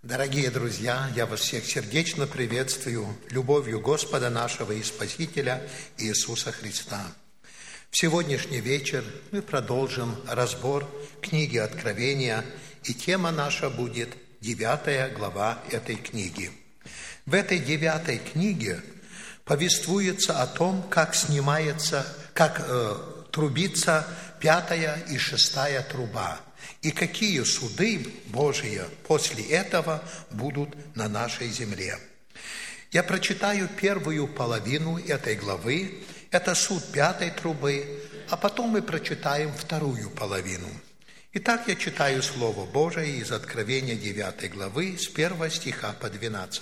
Дорогие друзья, я вас всех сердечно приветствую любовью Господа нашего и Спасителя Иисуса Христа. В сегодняшний вечер мы продолжим разбор книги Откровения, и тема наша будет 9 глава этой книги. В этой 9 книге повествуется о том, как трубится 5 и 6 труба, и какие суды Божии после этого будут на нашей земле. Я прочитаю первую половину этой главы, это суд 5 трубы, а потом мы прочитаем вторую половину. Итак, я читаю Слово Божие из Откровения 9 главы с 1 стиха по 12.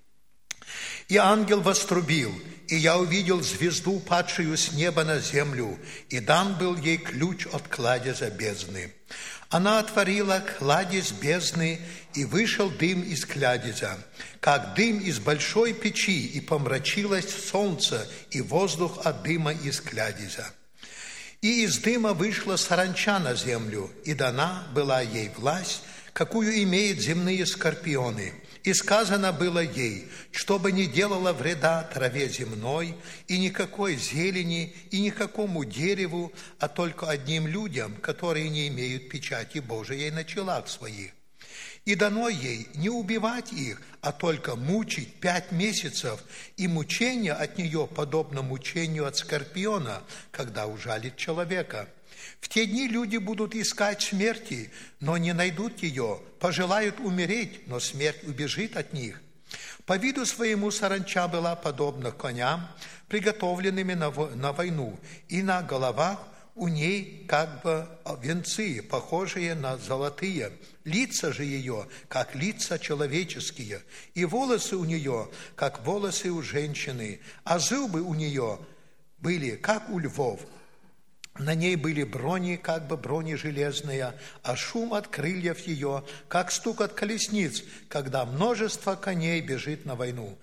«И ангел вострубил, и я увидел звезду, падшую с неба на землю, и дан был ей ключ от кладеза бездны. Она отворила кладезь бездны, и вышел дым из кладеза, как дым из большой печи, и помрачилось солнце и воздух от дыма из кладеза. И из дыма вышла саранча на землю, и дана была ей власть, какую имеют земные скорпионы. И сказано было ей, чтобы не делала вреда траве земной, и никакой зелени, и никакому дереву, а только одним людям, которые не имеют печати Божией на челах своих. И дано ей не убивать их, а только мучить 5 месяцев, и мучение от нее подобно мучению от скорпиона, когда ужалит человека. В те дни люди будут искать смерти, но не найдут ее, пожелают умереть, но смерть убежит от них. По виду своему саранча была подобна коням, приготовленными на войну, и на головах у ней как бы венцы, похожие на золотые. Лица же ее, как лица человеческие, и волосы у нее, как волосы у женщины, а зубы у нее были, как у львов. На ней были брони, как бы брони железные, а шум от крыльев ее, как стук от колесниц, когда множество коней бежит на войну.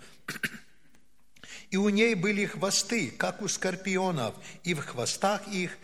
И у ней были хвосты, как у скорпионов, и в хвостах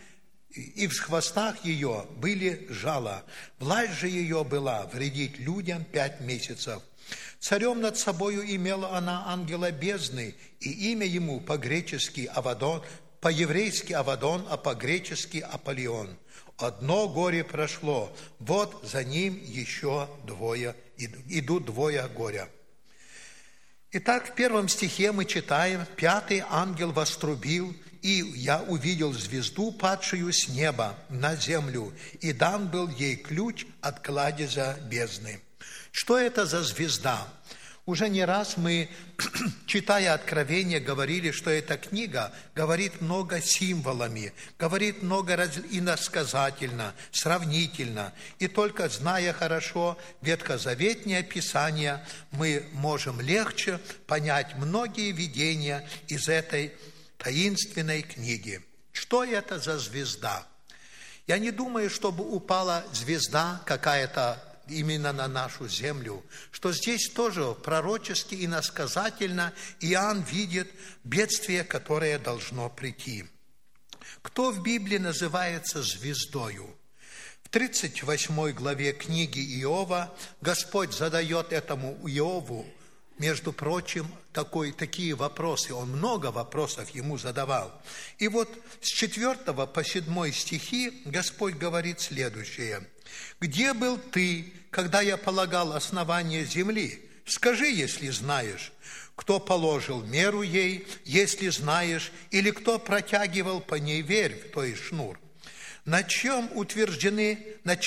ее были жала. Власть же ее была вредить людям 5 месяцев. Царем над собою имела она ангела бездны, и имя ему по-гречески Авадон, по-еврейски Авадон, а по-гречески Аполлион. Одно горе прошло, вот за ним еще идут 2 горя. Итак, в 1 стихе мы читаем: «Пятый ангел вострубил, и я увидел звезду, падшую с неба на землю, и дан был ей ключ от кладеза бездны». Что это за звезда? Уже не раз мы, читая Откровение, говорили, что эта книга говорит много символами, говорит много иносказательно, сравнительно. И только зная хорошо ветхозаветное Писание, мы можем легче понять многие видения из этой таинственной книги. Что это за звезда? Я не думаю, чтобы упала звезда какая-то именно на нашу землю, что здесь тоже пророчески и иносказательно Иоанн видит бедствие, которое должно прийти. Кто в Библии называется звездою? В 38 главе книги Иова Господь задает этому Иову, между прочим, такие вопросы. Он много вопросов ему задавал. И вот с 4 по 7 стихи Господь говорит следующее: «Где был ты, когда я полагал основание земли? Скажи, если знаешь. Кто положил меру ей, если знаешь, или кто протягивал по ней вервь, то есть шнур? На чем утверждены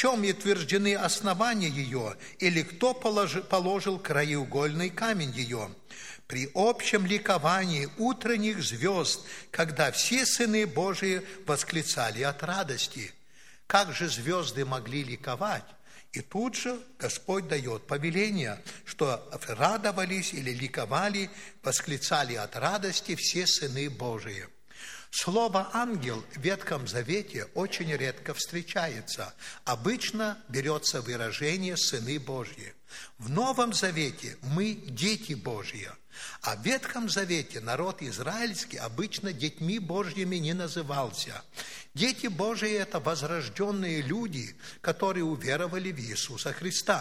основания ее, или кто положил краеугольный камень ее? При общем ликовании утренних звезд, когда все сыны Божии восклицали от радости». Как же звезды могли ликовать? И тут же Господь дает повеление, что радовались или ликовали, восклицали от радости все сыны Божии. Слово «ангел» в Ветхом Завете очень редко встречается. Обычно берется выражение «сыны Божьи». В Новом Завете мы дети Божьи, а в Ветхом Завете народ израильский обычно детьми Божьими не назывался. Дети Божьи – это возрожденные люди, которые уверовали в Иисуса Христа.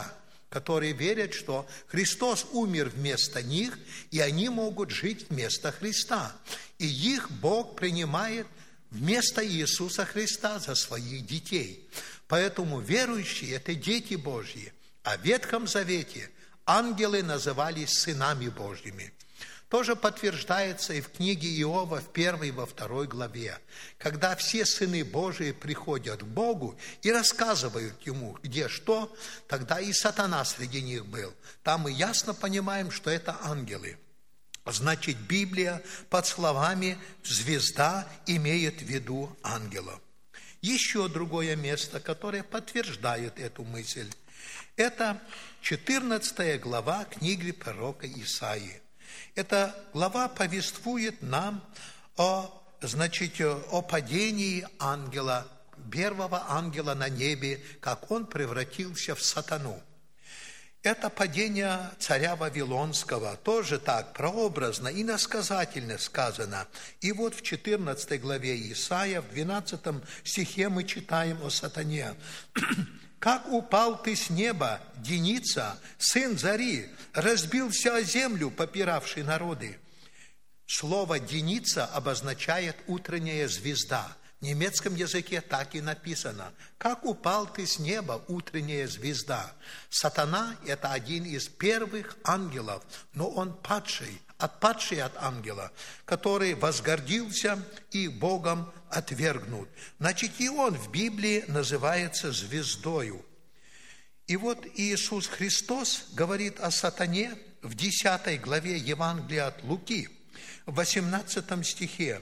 которые верят, что Христос умер вместо них, и они могут жить вместо Христа. И их Бог принимает вместо Иисуса Христа за своих детей. Поэтому верующие – это дети Божьи. А в Ветхом Завете ангелы назывались сынами Божьими. Тоже подтверждается и в книге Иова в 1 и во 2 главе, когда все сыны Божии приходят к Богу и рассказывают Ему, где что, тогда и сатана среди них был. Там мы ясно понимаем, что это ангелы. Значит, Библия под словами «звезда» имеет в виду ангелов. Еще другое место, которое подтверждает эту мысль, это 14 глава книги пророка Исаии. Эта глава повествует нам о падении ангела, первого ангела на небе, как он превратился в сатану. Это падение царя Вавилонского тоже так прообразно и иносказательно сказано. И вот в 14 главе Исаия, в 12 стихе мы читаем о сатане. «Как упал ты с неба, Деница, сын зари, разбился о землю, попиравший народы». Слово «деница» обозначает «утренняя звезда». В немецком языке так и написано. «Как упал ты с неба, утренняя звезда». Сатана – это один из первых ангелов, но он падший от ангела, который возгордился и Богом отвергнут. Значит, и он в Библии называется звездою. И вот Иисус Христос говорит о сатане в 10 главе Евангелия от Луки, в 18 стихе.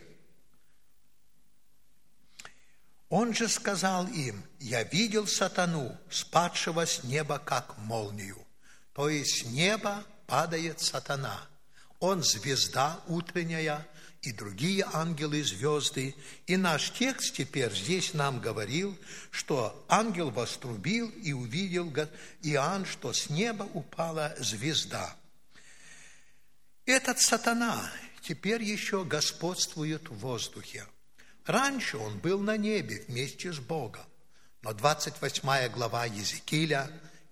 Он же сказал им: «Я видел сатану, спадшего с неба, как молнию». То есть с неба падает сатана. Он звезда утренняя, и другие ангелы звезды. И наш текст теперь здесь нам говорил, что ангел вострубил, и увидел Иоанн, что с неба упала звезда. Этот сатана теперь еще господствует в воздухе. Раньше он был на небе вместе с Богом. Но 28 глава Иезекииля,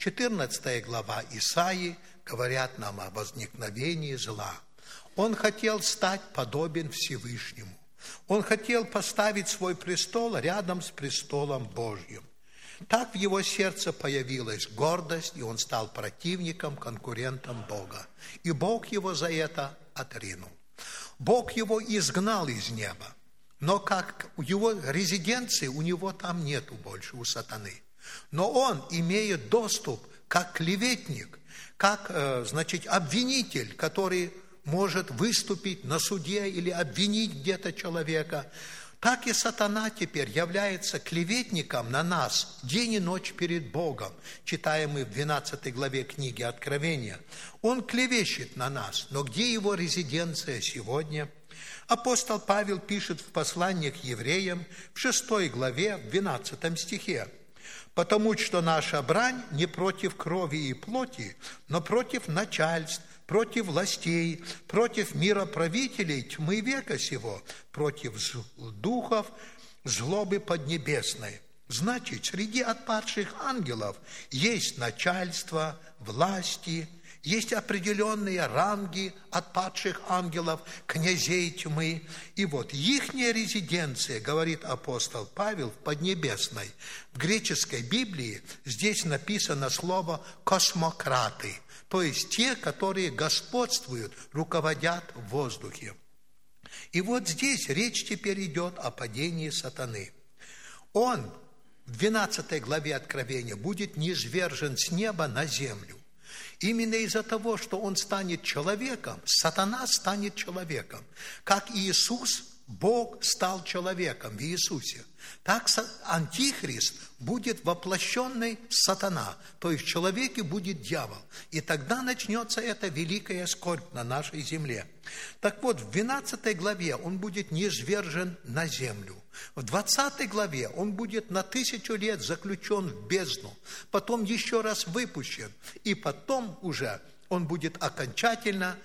14 глава Исаии говорят нам о возникновении зла. Он хотел стать подобен Всевышнему. Он хотел поставить свой престол рядом с престолом Божьим. Так в его сердце появилась гордость, и он стал противником, конкурентом Бога. И Бог его за это отринул. Бог его изгнал из неба. Но как его резиденции, у него там нету больше, у сатаны. Но он имеет доступ как клеветник, как, обвинитель, который может выступить на суде или обвинить где-то человека. Так и сатана теперь является клеветником на нас день и ночь перед Богом. Читаем мы в 12 главе книги Откровения. Он клевещет на нас, но где его резиденция сегодня? Апостол Павел пишет в послании к евреям в 6 главе, в 12 стихе. «Потому что наша брань не против крови и плоти, но против начальств, против властей, против мироправителей тьмы века сего, против духов злобы поднебесной». Значит, среди отпадших ангелов есть начальство, власти, есть определенные ранги отпадших ангелов, князей тьмы. И вот ихняя резиденция, говорит апостол Павел, в Поднебесной. В греческой Библии здесь написано слово «космократы», то есть те, которые господствуют, руководят в воздухе. И вот здесь речь теперь идет о падении сатаны. Он в 12 главе Откровения будет низвержен с неба на землю. Именно из-за того, что он станет человеком, сатана станет человеком. Как Иисус, Бог стал человеком в Иисусе, так антихрист будет воплощенный сатана, то есть в человеке будет дьявол. И тогда начнется эта великая скорбь на нашей земле. Так вот, в 12 главе он будет низвержен на землю. В 20 главе он будет на 1000 лет заключен в бездну, потом еще раз выпущен, и потом уже он будет окончательно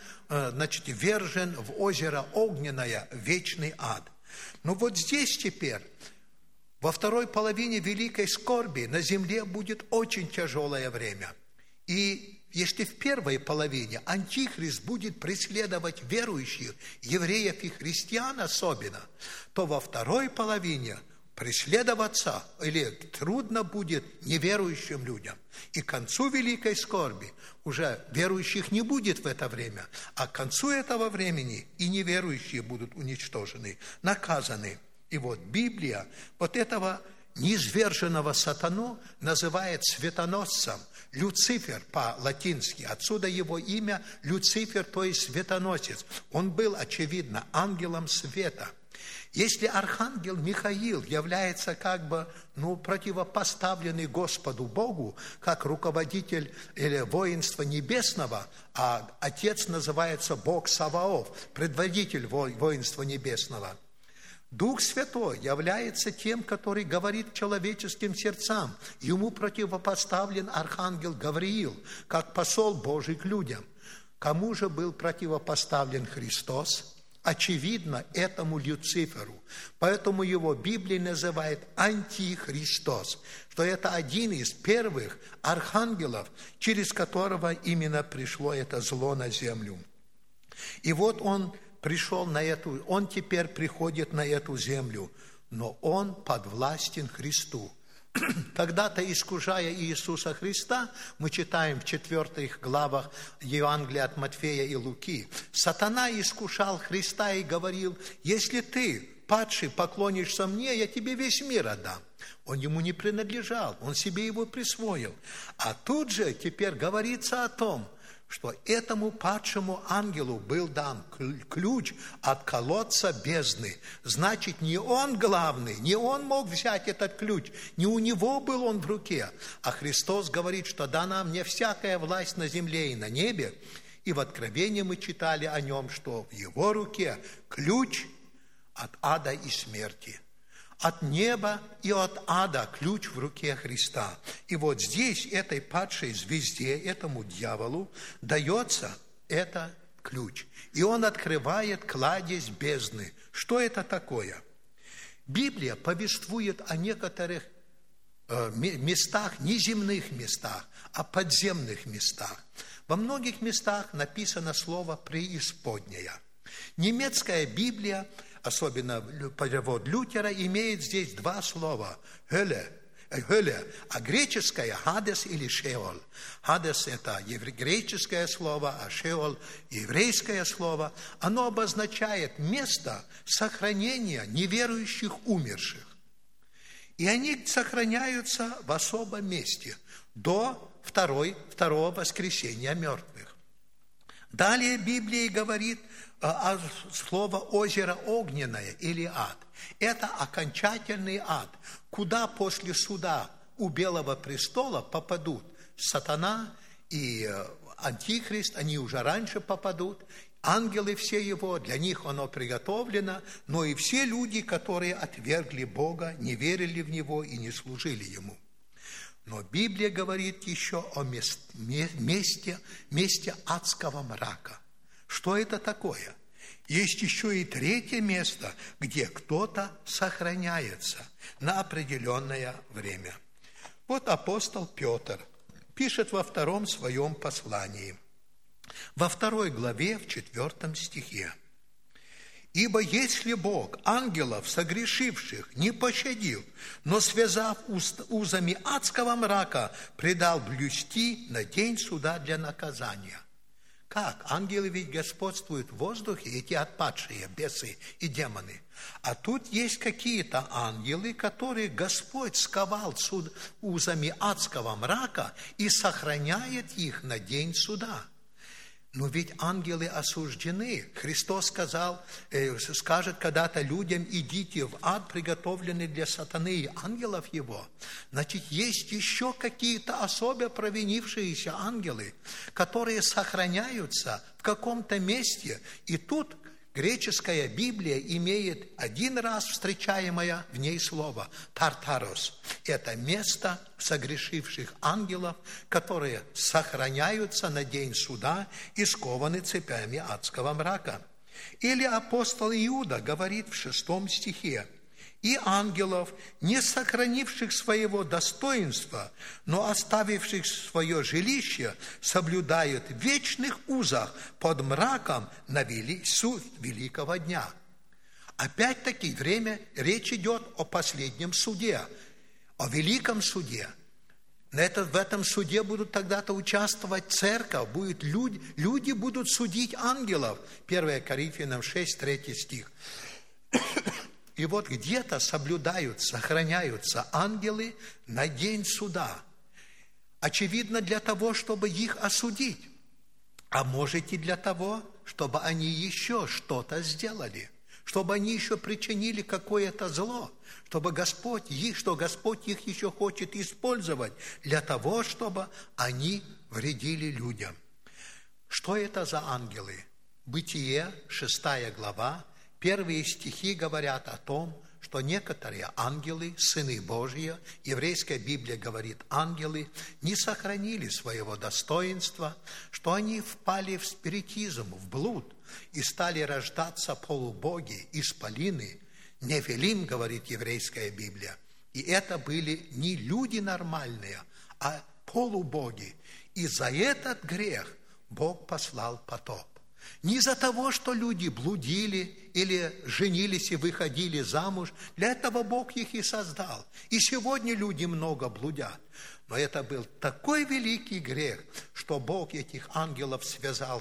вержен в озеро огненное, вечный ад. Но вот здесь теперь, во второй половине великой скорби, на земле будет очень тяжелое время. И если в первой половине Антихрист будет преследовать верующих, евреев и христиан особенно, то во второй половине преследоваться или трудно будет неверующим людям. И к концу великой скорби уже верующих не будет в это время, а к концу этого времени и неверующие будут уничтожены, наказаны. И вот Библия вот этого низверженного сатану называет светоносцем, Люцифер по-латински, отсюда его имя Люцифер, то есть светоносец. Он был, очевидно, ангелом света. Если архангел Михаил является противопоставленный Господу Богу, как руководитель или воинства небесного, а отец называется Бог Саваоф, предводитель воинства небесного, Дух Святой является тем, который говорит человеческим сердцам. Ему противопоставлен архангел Гавриил, как посол Божий к людям. Кому же был противопоставлен Христос? Очевидно, этому Люциферу. Поэтому его Библия называет Антихристос, что это один из первых архангелов, через которого именно пришло это зло на землю. И вот он теперь приходит на эту землю, но он подвластен Христу. Когда-то, искушая Иисуса Христа, мы читаем в 4 главах Евангелия от Матфея и Луки, сатана искушал Христа и говорил: если ты, падший, поклонишься мне, я тебе весь мир отдам. Он ему не принадлежал, он себе его присвоил. А тут же теперь говорится о том, что этому падшему ангелу был дан ключ от колодца бездны. Значит, не он главный, не он мог взять этот ключ, не у него был он в руке. А Христос говорит, что дана мне всякая власть на земле и на небе. И в Откровении мы читали о нем, что в его руке ключ от ада и смерти. От неба и от ада ключ в руке Христа. И вот здесь этой падшей звезде, этому дьяволу, дается этот ключ. И он открывает кладезь бездны. Что это такое? Библия повествует о некоторых местах, не земных местах, а подземных местах. Во многих местах написано слово «преисподняя». Немецкая Библия, особенно перевод Лютера, имеет здесь два слова «Hölle», а греческое «Хадес» или «Шеол». «Хадес» – это греческое слово, а «Шеол» – еврейское слово. Оно обозначает место сохранения неверующих умерших. И они сохраняются в особом месте до второго воскресения мертвых. Далее Библия говорит слово «озеро огненное» или «ад». Это окончательный ад, куда после суда у Белого престола попадут сатана и антихрист, они уже раньше попадут, ангелы все его, для них оно приготовлено, но и все люди, которые отвергли Бога, не верили в Него и не служили Ему. Но Библия говорит еще о месте адского мрака. Что это такое? Есть еще и третье место, где кто-то сохраняется на определенное время. Вот апостол Петр пишет во втором своем послании, во 2 главе, в 4 стихе. «Ибо если Бог ангелов, согрешивших, не пощадил, но, связав узами адского мрака, предал блюсти на день суда для наказания». Как? Ангелы ведь господствуют в воздухе, эти отпадшие бесы и демоны. А тут есть какие-то ангелы, которые Господь сковал узами адского мрака и сохраняет их на день суда. Но ведь ангелы осуждены. Христос скажет когда-то людям: идите в ад, приготовленный для сатаны и ангелов его. Значит, есть еще какие-то особо провинившиеся ангелы, которые сохраняются в каком-то месте. И тут греческая Библия имеет один раз встречаемое в ней слово «тартарос». Это место согрешивших ангелов, которые сохраняются на день суда и скованы цепями адского мрака. Или апостол Иуда говорит в 6 стихе: и ангелов, не сохранивших своего достоинства, но оставивших свое жилище, соблюдают в вечных узах под мраком на суд великого дня». Опять-таки речь идет о последнем суде, о великом суде. В этом суде будут тогда-то участвовать церковь, люди будут судить ангелов. 1 Коринфянам 6, 3 стих. И вот где-то соблюдают, сохраняются ангелы на день суда. Очевидно, для того, чтобы их осудить. А может и для того, чтобы они еще что-то сделали. Чтобы они еще причинили какое-то зло. Что Господь их еще хочет использовать для того, чтобы они вредили людям. Что это за ангелы? Бытие, 6 глава. Первые стихи говорят о том, что некоторые ангелы, сыны Божьи, еврейская Библия говорит, ангелы не сохранили своего достоинства, что они впали в спиритизм, в блуд, и стали рождаться полубоги, исполины, нефилим, говорит еврейская Библия. И это были не люди нормальные, а полубоги. И за этот грех Бог послал потоп. Не из-за того, что люди блудили или женились и выходили замуж. Для этого Бог их и создал. И сегодня люди много блудят. Но это был такой великий грех, что Бог этих ангелов связал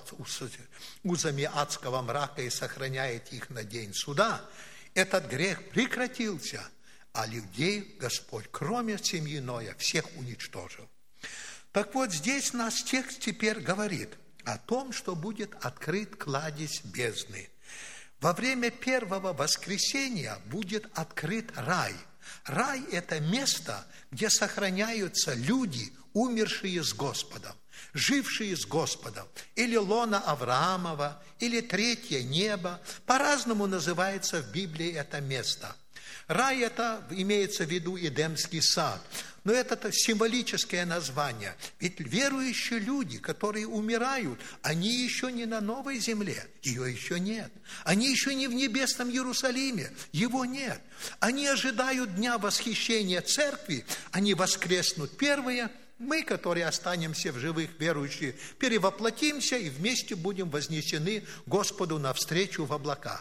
узами адского мрака и сохраняет их на день суда. Этот грех прекратился, а людей Господь, кроме семьи Ноя, всех уничтожил. Так вот, здесь наш текст теперь говорит о том, что будет открыт кладезь бездны. Во время первого воскресения будет открыт рай. Рай – это место, где сохраняются люди, умершие с Господом, жившие с Господом. Или лона Авраамова, или третье небо. По-разному называется в Библии это место. Рай – это имеется в виду Эдемский сад. Но это символическое название. Ведь верующие люди, которые умирают, они еще не на новой земле, ее еще нет. Они еще не в небесном Иерусалиме, его нет. Они ожидают дня восхищения церкви, они воскреснут первые. Мы, которые останемся в живых верующие, перевоплотимся и вместе будем вознесены Господу навстречу в облака.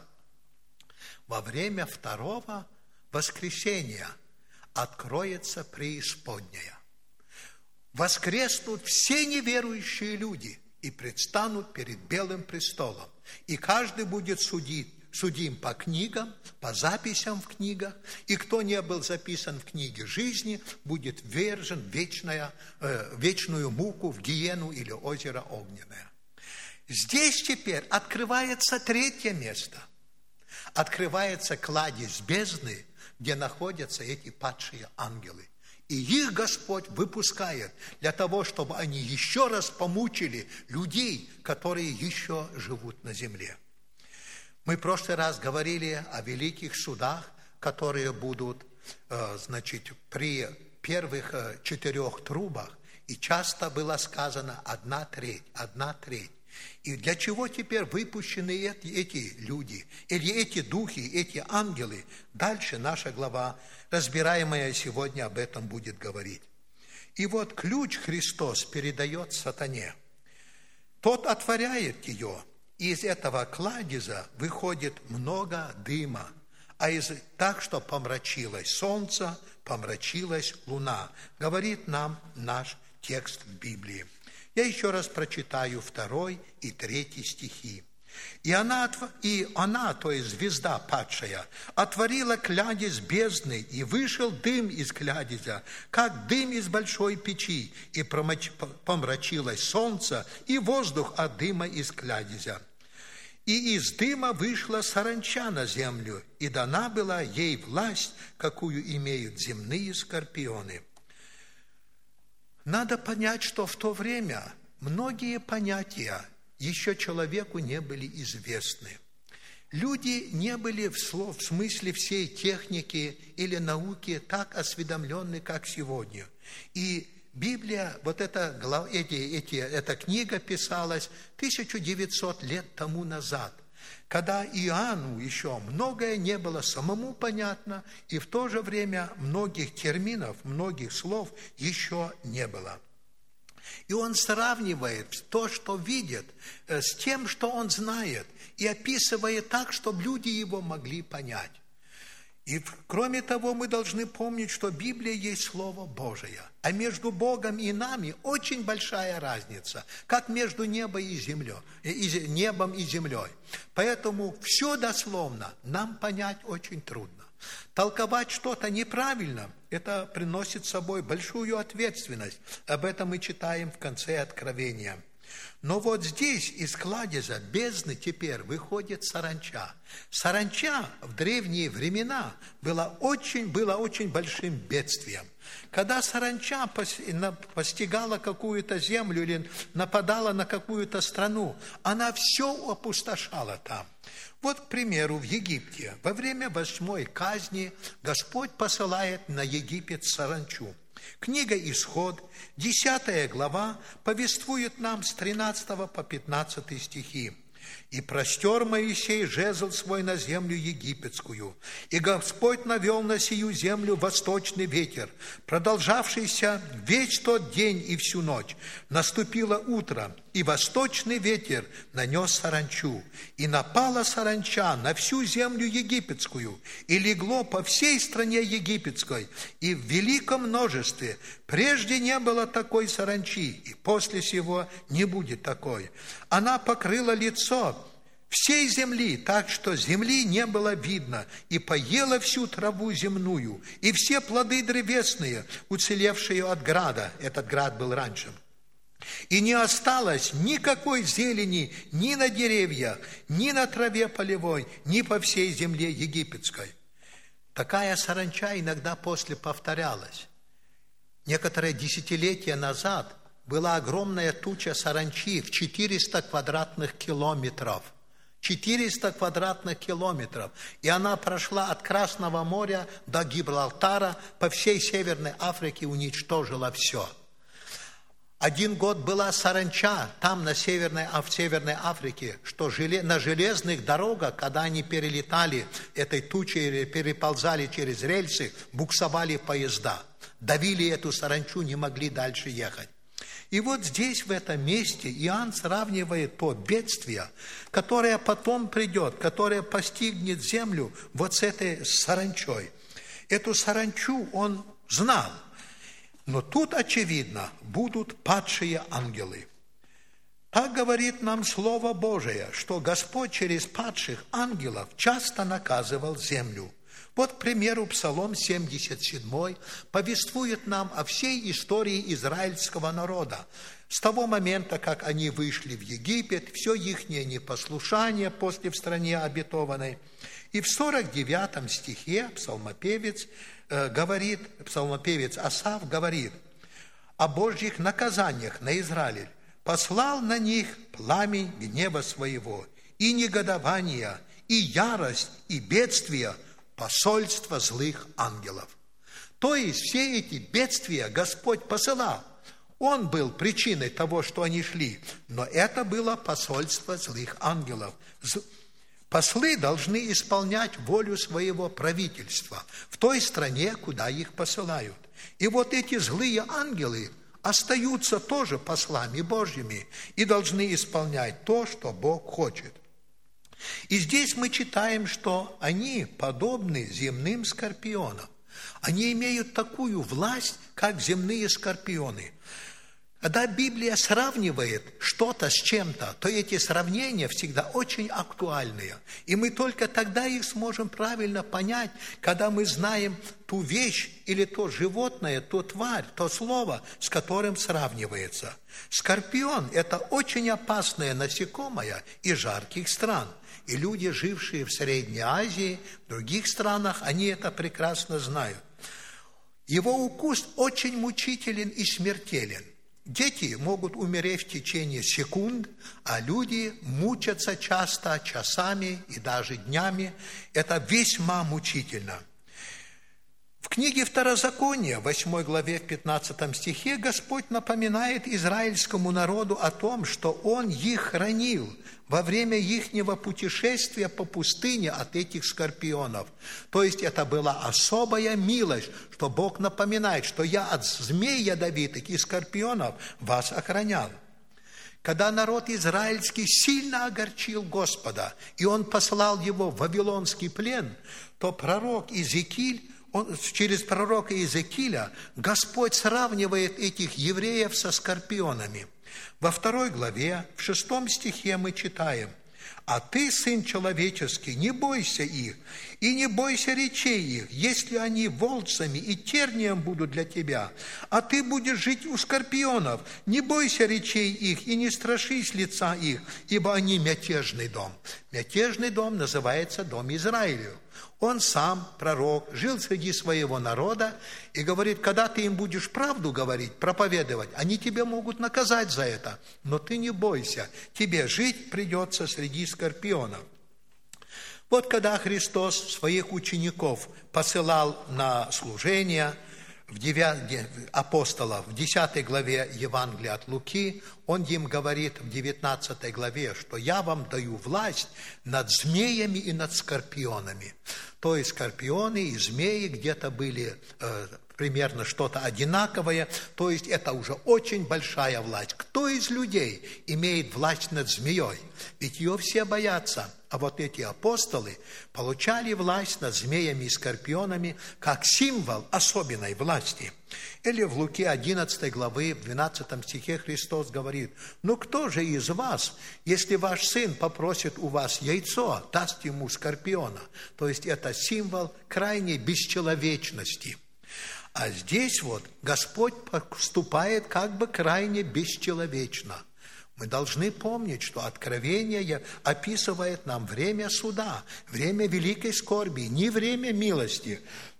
Во время второго воскресения откроется преисподняя. Воскреснут все неверующие люди и предстанут перед Белым престолом. И каждый будет судим по книгам, по записям в книгах. И кто не был записан в книге жизни, будет ввержен в вечную муку, в гиену или озеро огненное. Здесь теперь открывается третье место. Открывается кладезь бездны, где находятся эти падшие ангелы. И их Господь выпускает для того, чтобы они еще раз помучили людей, которые еще живут на земле. Мы в прошлый раз говорили о великих судах, которые будут, при первых 4 трубах. И часто было сказано 1/3. И для чего теперь выпущены эти люди, или эти духи, эти ангелы? Дальше наша глава, разбираемая сегодня, об этом будет говорить. И вот ключ Христос передает сатане. Тот отворяет ее, и из этого кладеза выходит много дыма, так что помрачилось солнце, помрачилась луна, говорит нам наш текст в Библии. Я еще раз прочитаю 2 и 3 стихи. И она, то есть звезда падшая, отворила кладезь бездны, и вышел дым из кладезя, как дым из большой печи, и помрачилось солнце, и воздух от дыма из кладезя. И из дыма вышла саранча на землю, и дана была ей власть, какую имеют земные скорпионы. Надо понять, что в то время многие понятия еще человеку не были известны. Люди не были в смысле всей техники или науки так осведомлены, как сегодня. И Библия, эта книга писалась 1900 лет тому назад. когда Иоанну еще многое не было самому понятно, и в то же время многих терминов, многих слов еще не было. И он сравнивает то, что видит, с тем, что он знает, и описывает так, чтобы люди его могли понять. И кроме того, мы должны помнить, что Библия есть Слово Божие, а между Богом и нами очень большая разница, как между небом и землей. Поэтому все дословно нам понять очень трудно. Толковать что-то неправильно, это приносит с собой большую ответственность. Об этом мы читаем в конце Откровения. Но вот здесь из кладеза бездны теперь выходит саранча. Саранча в древние времена была очень большим бедствием. Когда саранча постигала какую-то землю или нападала на какую-то страну, она все опустошала там. Вот, к примеру, в Египте во время 8-й казни Господь посылает на Египет саранчу. Книга Исход, 10 глава, повествует нам с 13 по 15 стихи. «И простер Моисей жезл свой на землю египетскую, и Господь навел на сию землю восточный ветер, продолжавшийся весь тот день и всю ночь. Наступило утро, и восточный ветер нанес саранчу, и напала саранча на всю землю египетскую, и легло по всей стране египетской, и в великом множестве. Прежде не было такой саранчи, и после сего не будет такой. Она покрыла лицо всей земли, так что земли не было видно, и поела всю траву земную, и все плоды древесные, уцелевшие от града». Этот град был раньше. «И не осталось никакой зелени ни на деревьях, ни на траве полевой, ни по всей земле египетской». Такая саранча иногда после повторялась. Некоторые десятилетия назад была огромная туча саранчи в 400 квадратных километров. 400 квадратных километров. И она прошла от Красного моря до Гибралтара, по всей Северной Африке, уничтожила все. Один год была саранча там, в Северной Африке, что на железных дорогах, когда они перелетали этой тучей или переползали через рельсы, буксовали поезда. Давили эту саранчу, не могли дальше ехать. И вот здесь, в этом месте, Иоанн сравнивает то бедствие, которое потом придет, которое постигнет землю вот с этой саранчой. Эту саранчу он знал. Но тут, очевидно, будут падшие ангелы. Так говорит нам Слово Божие, что Господь через падших ангелов часто наказывал землю. Вот, к примеру, Псалом 77 повествует нам о всей истории израильского народа. С того момента, как они вышли в Египет, все их непослушание после в стране обетованной. И в 49 стихе псалмопевец Асав говорит о Божьих наказаниях на Израиль. «Послал на них пламень гнева своего, и негодование, и ярость, и бедствие, посольство злых ангелов». То есть все эти бедствия Господь посылал. Он был причиной того, что они шли, но это было посольство злых ангелов. Послы должны исполнять волю своего правительства в той стране, куда их посылают. И вот эти злые ангелы остаются тоже послами Божьими и должны исполнять то, что Бог хочет. И здесь мы читаем, что они подобны земным скорпионам. Они имеют такую власть, как земные скорпионы. Когда Библия сравнивает что-то с чем-то, то эти сравнения всегда очень актуальные. И мы только тогда их сможем правильно понять, когда мы знаем ту вещь или то животное, ту тварь, то слово, с которым сравнивается. Скорпион – это очень опасное насекомое из жарких стран. И люди, жившие в Средней Азии, в других странах, они это прекрасно знают. Его укус очень мучителен и смертелен. Дети могут умереть в течение секунд, а люди мучатся часто часами и даже днями. Это весьма мучительно. В книге Второзакония, 8 главе, в 15 стихе, Господь напоминает израильскому народу о том, что Он их хранил во время ихнего путешествия по пустыне от этих скорпионов. То есть это была особая милость, что Бог напоминает, что я от змей ядовитых и скорпионов вас охранял. Когда народ израильский сильно огорчил Господа, и Он послал его в вавилонский плен, то пророк Иезекииль, через пророка Иезекииля Господь сравнивает этих евреев со скорпионами. Во 2 главе, в 6 стихе мы читаем: «А ты, сын человеческий, не бойся их, и не бойся речей их, если они волчцами и тернием будут для тебя. А ты будешь жить у скорпионов, не бойся речей их, и не страшись лица их, ибо они мятежный дом». Мятежный дом называется Дом Израилю. Он сам, пророк, жил среди своего народа и говорит, когда ты им будешь правду говорить, проповедовать, они тебя могут наказать за это, но ты не бойся, тебе жить придется среди скорпионов. Вот когда Христос своих учеников посылал на служение, апостолов, в 10 главе Евангелия от Луки, Он им говорит в 19 главе, что «Я вам даю власть над змеями и над скорпионами». То есть скорпионы и змеи где-то были примерно что-то одинаковое, то есть это уже очень большая власть. Кто из людей имеет власть над змеей? Ведь ее все боятся. А вот эти апостолы получали власть над змеями и скорпионами как символ особенной власти. Или в Луке 11 главы, в 12 стихе Христос говорит: «Ну кто же из вас, если ваш сын попросит у вас яйцо, даст ему скорпиона?» То есть это символ крайней бесчеловечности. А здесь вот Господь поступает как бы крайне бесчеловечно. Мы должны помнить, что Откровение описывает нам время суда, время великой скорби, не время милости,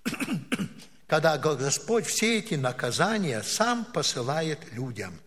когда Господь все эти наказания сам посылает людям.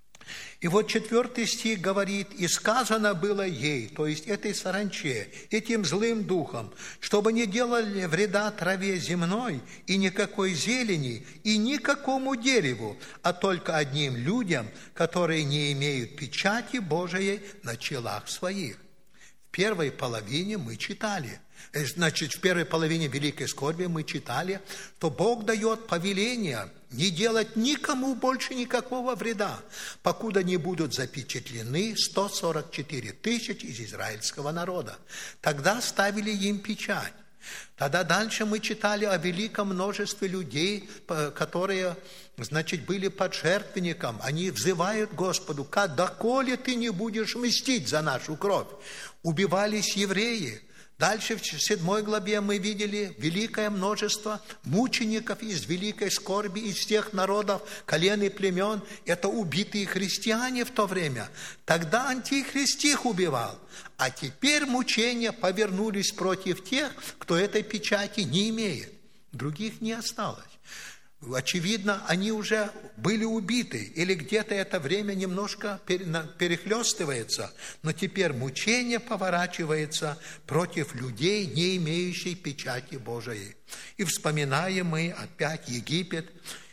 И вот 4 стих говорит: «И сказано было ей», то есть этой саранче, этим злым духом, чтобы не делали вреда траве земной, и никакой зелени, и никакому дереву, а только одним людям, которые не имеют печати Божией на челах своих». В первой половине мы читали, значит, в первой половине великой скорби мы читали, что Бог дает повеление не делать никому больше никакого вреда, покуда не будут запечатлены 144 тысячи из израильского народа. Тогда ставили им печать. Тогда дальше мы читали о великом множестве людей, которые, значит, были под жертвенником. Они взывают Господу: «Доколе ты не будешь мстить за нашу кровь?» Убивались евреи. Дальше в 7 главе мы видели великое множество мучеников из великой скорби, из всех народов, колен и племен. Это убитые христиане в то время. Тогда антихрист их убивал. А теперь мучения повернулись против тех, кто этой печати не имеет. Других не осталось. Очевидно, они уже были убиты, или где-то это время немножко перехлестывается, но теперь мучение поворачивается против людей, не имеющих печати Божией. И вспоминаем мы опять Египет,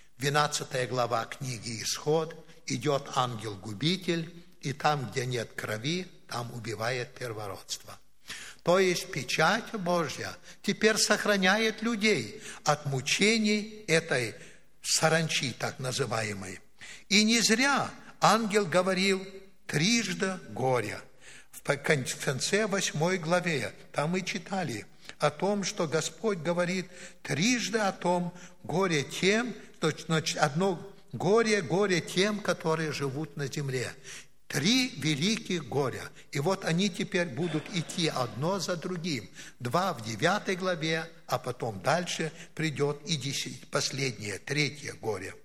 12 глава книги «Исход», идет ангел-губитель, и там, где нет крови, там убивает первородство. То есть печать Божья теперь сохраняет людей от мучений этой саранчи, так называемой. И не зря ангел говорил трижды горе. В конце 8 главе, там мы читали о том, что Господь говорит трижды о том горе тем, значит, одно горе тем, которые живут на земле. 3 великих горя. И вот они теперь будут идти одно за другим. 2 в 9 главе, а потом дальше придет и 10, последнее, 3 горе.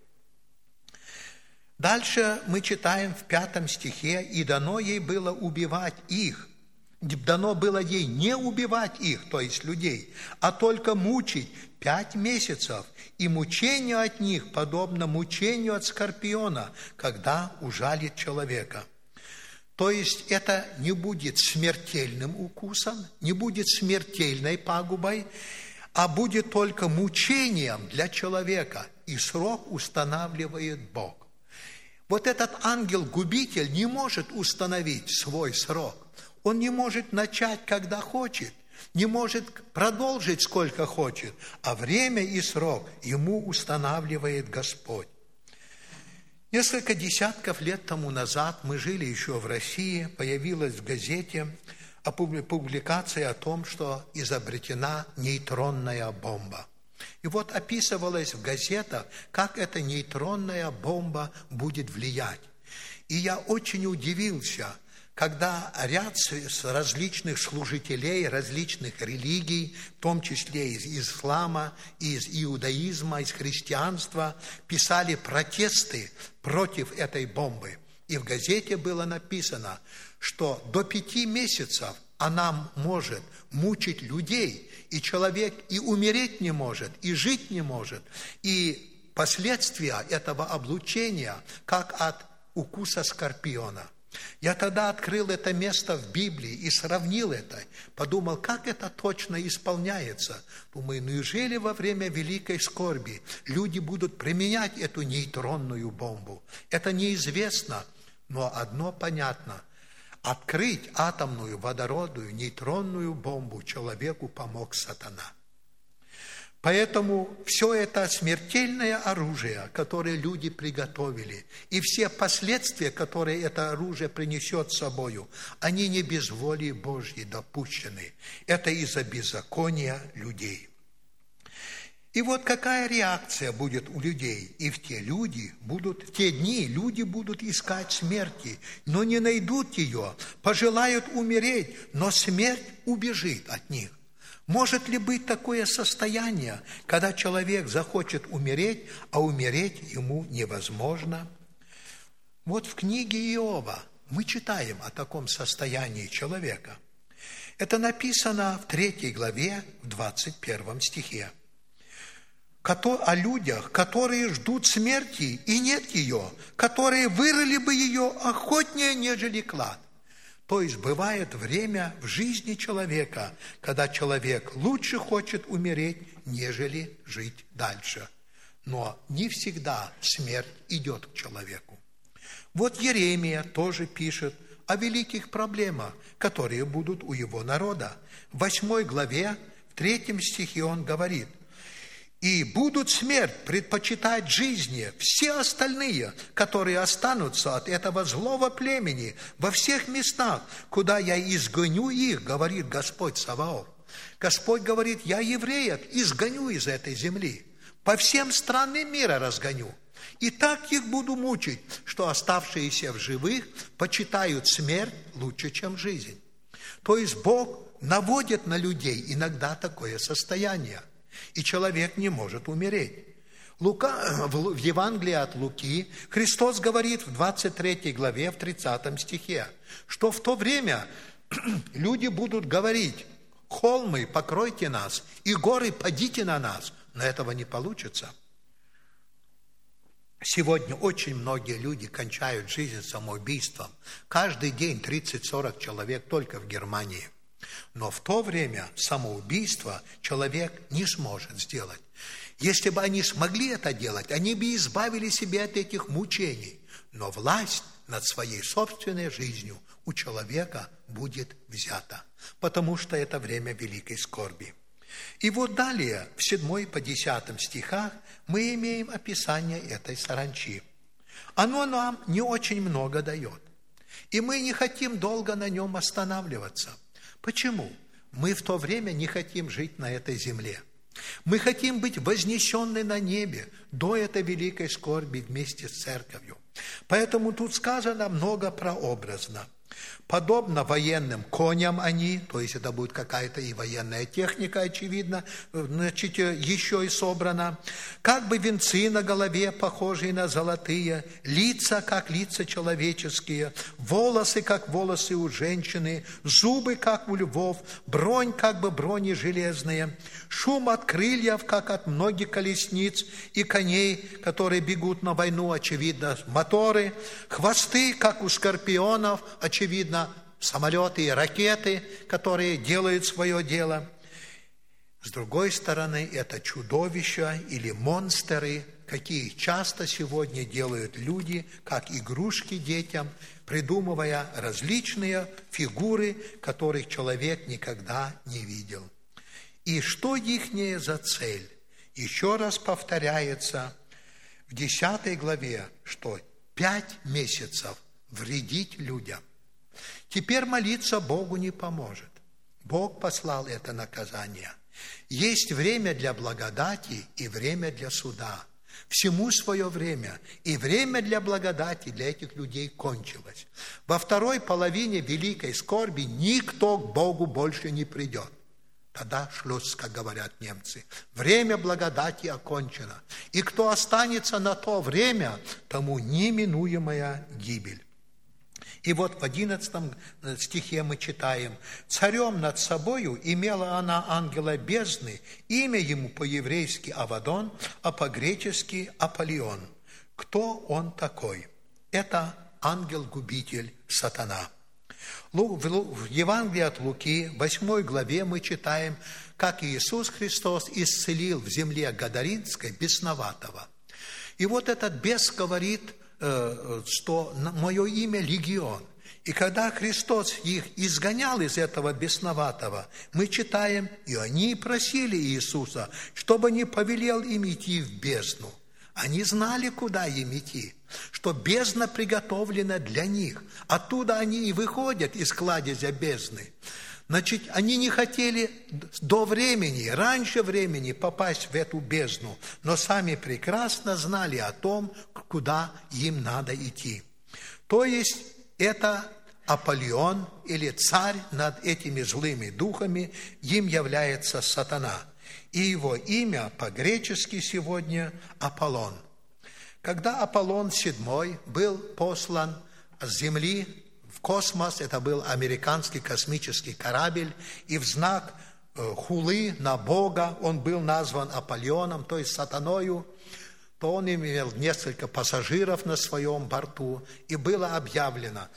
Дальше мы читаем в 5 стихе: «И дано ей было убивать их». Дано было ей не убивать их, то есть людей, а только мучить 5 месяцев. И мучение от них подобно мучению от скорпиона, когда ужалит человека. То есть это не будет смертельным укусом, не будет смертельной пагубой, а будет только мучением для человека, и срок устанавливает Бог. Вот этот ангел-губитель не может установить свой срок. Он не может начать, когда хочет, не может продолжить, сколько хочет, а время и срок ему устанавливает Господь. Несколько десятков лет тому назад мы жили еще в России, появилась в газете публикация о том, что изобретена нейтронная бомба. И вот описывалось в газетах, как эта нейтронная бомба будет влиять. И я очень удивился, когда ряд различных служителей, различных религий, в том числе из ислама, из иудаизма, из христианства, писали протесты против этой бомбы. И в газете было написано, что до 5 месяцев она может мучить людей, и человек и умереть не может, и жить не может. И последствия этого облучения, как от укуса скорпиона. Я тогда открыл это место в Библии и сравнил это, подумал, как это точно исполняется. Думаю, неужели во время великой скорби люди будут применять эту нейтронную бомбу? Это неизвестно, но одно понятно. Открыть атомную, водородную, нейтронную бомбу человеку помог сатана. Поэтому все это смертельное оружие, которое люди приготовили, и все последствия, которые это оружие принесет с собою, они не без воли Божьей допущены. Это из-за беззакония людей. И вот какая реакция будет у людей. И в те дни люди будут искать смерти, но не найдут ее, пожелают умереть, но смерть убежит от них. Может ли быть такое состояние, когда человек захочет умереть, а умереть ему невозможно? Вот в книге Иова мы читаем о таком состоянии человека. Это написано в 3 главе, в 21 стихе. О людях, которые ждут смерти, и нет ее, которые вырыли бы ее охотнее, нежели клад. То есть бывает время в жизни человека, когда человек лучше хочет умереть, нежели жить дальше. Но не всегда смерть идет к человеку. Вот Иеремия тоже пишет о великих проблемах, которые будут у его народа. В 8 главе, в 3 стихе он говорит: «И будут смерть предпочитать жизни все остальные, которые останутся от этого злого племени во всех местах, куда я изгоню их, говорит Господь Саваоф». Господь говорит: я евреев изгоню из этой земли, по всем странам мира разгоню. И так их буду мучить, что оставшиеся в живых почитают смерть лучше, чем жизнь. То есть Бог наводит на людей иногда такое состояние. И человек не может умереть. В Евангелии от Луки Христос говорит в 23 главе, в 30 стихе, что в то время люди будут говорить: холмы, покройте нас, и горы, падите на нас. Но этого не получится. Сегодня очень многие люди кончают жизнь самоубийством. Каждый день 30-40 человек только в Германии. Но в то время самоубийство человек не сможет сделать. Если бы они смогли это делать, они бы избавили себя от этих мучений. Но власть над своей собственной жизнью у человека будет взята, потому что это время великой скорби. И вот далее, в 7 по 10 стихах, мы имеем описание этой саранчи. Оно нам не очень много дает, и мы не хотим долго на нем останавливаться. Почему? Мы в то время не хотим жить на этой земле. Мы хотим быть вознесенны на небе до этой великой скорби вместе с церковью. Поэтому тут сказано много прообразно. Подобно военным коням они, то есть это будет какая-то и военная техника, очевидно, значит, еще и собрана, как бы венцы на голове, похожие на золотые, лица, как лица человеческие, волосы, как волосы у женщины, зубы, как у львов, бронь, как бы брони железные, шум от крыльев, как от многих колесниц и коней, которые бегут на войну, очевидно, моторы, хвосты, как у скорпионов, очевидно, самолеты и ракеты, которые делают свое дело. С другой стороны, это чудовища или монстры, какие часто сегодня делают люди, как игрушки детям, придумывая различные фигуры, которых человек никогда не видел. И что ихняя за цель? Еще раз повторяется в 10 главе, что 5 месяцев вредить людям. Теперь молиться Богу не поможет. Бог послал это наказание. Есть время для благодати и время для суда. Всему свое время. И время для благодати для этих людей кончилось. Во второй половине великой скорби никто к Богу больше не придет. Тогда шлюз, как говорят немцы. Время благодати окончено. И кто останется на то время, тому неминуемая гибель. И вот в 11 стихе мы читаем: «Царем над собою имела она ангела бездны, имя ему по-еврейски Авадон, а по-гречески Аполлион». Кто он такой? Это ангел-губитель сатана. В Евангелии от Луки, 8 главе, мы читаем, как Иисус Христос исцелил в земле Гадаринской бесноватого. И вот этот бес говорит, что мое имя Легион. И когда Христос их изгонял из этого бесноватого, мы читаем, и они просили Иисуса, чтобы не повелел им идти в бездну. Они знали, куда им идти, что бездна приготовлена для них. Оттуда они и выходят из кладезя бездны. Значит, они не хотели до времени, раньше времени попасть в эту бездну, но сами прекрасно знали о том, куда им надо идти. То есть, это Аполлион или царь над этими злыми духами, им является сатана. И его имя по-гречески сегодня Аполлон. Когда Аполлон VII был послан с Земли в космос, это был американский космический корабль, и в знак хулы на Бога он был назван Аполлионом, то есть сатаною, то он имел несколько пассажиров на своем борту, и было объявлено,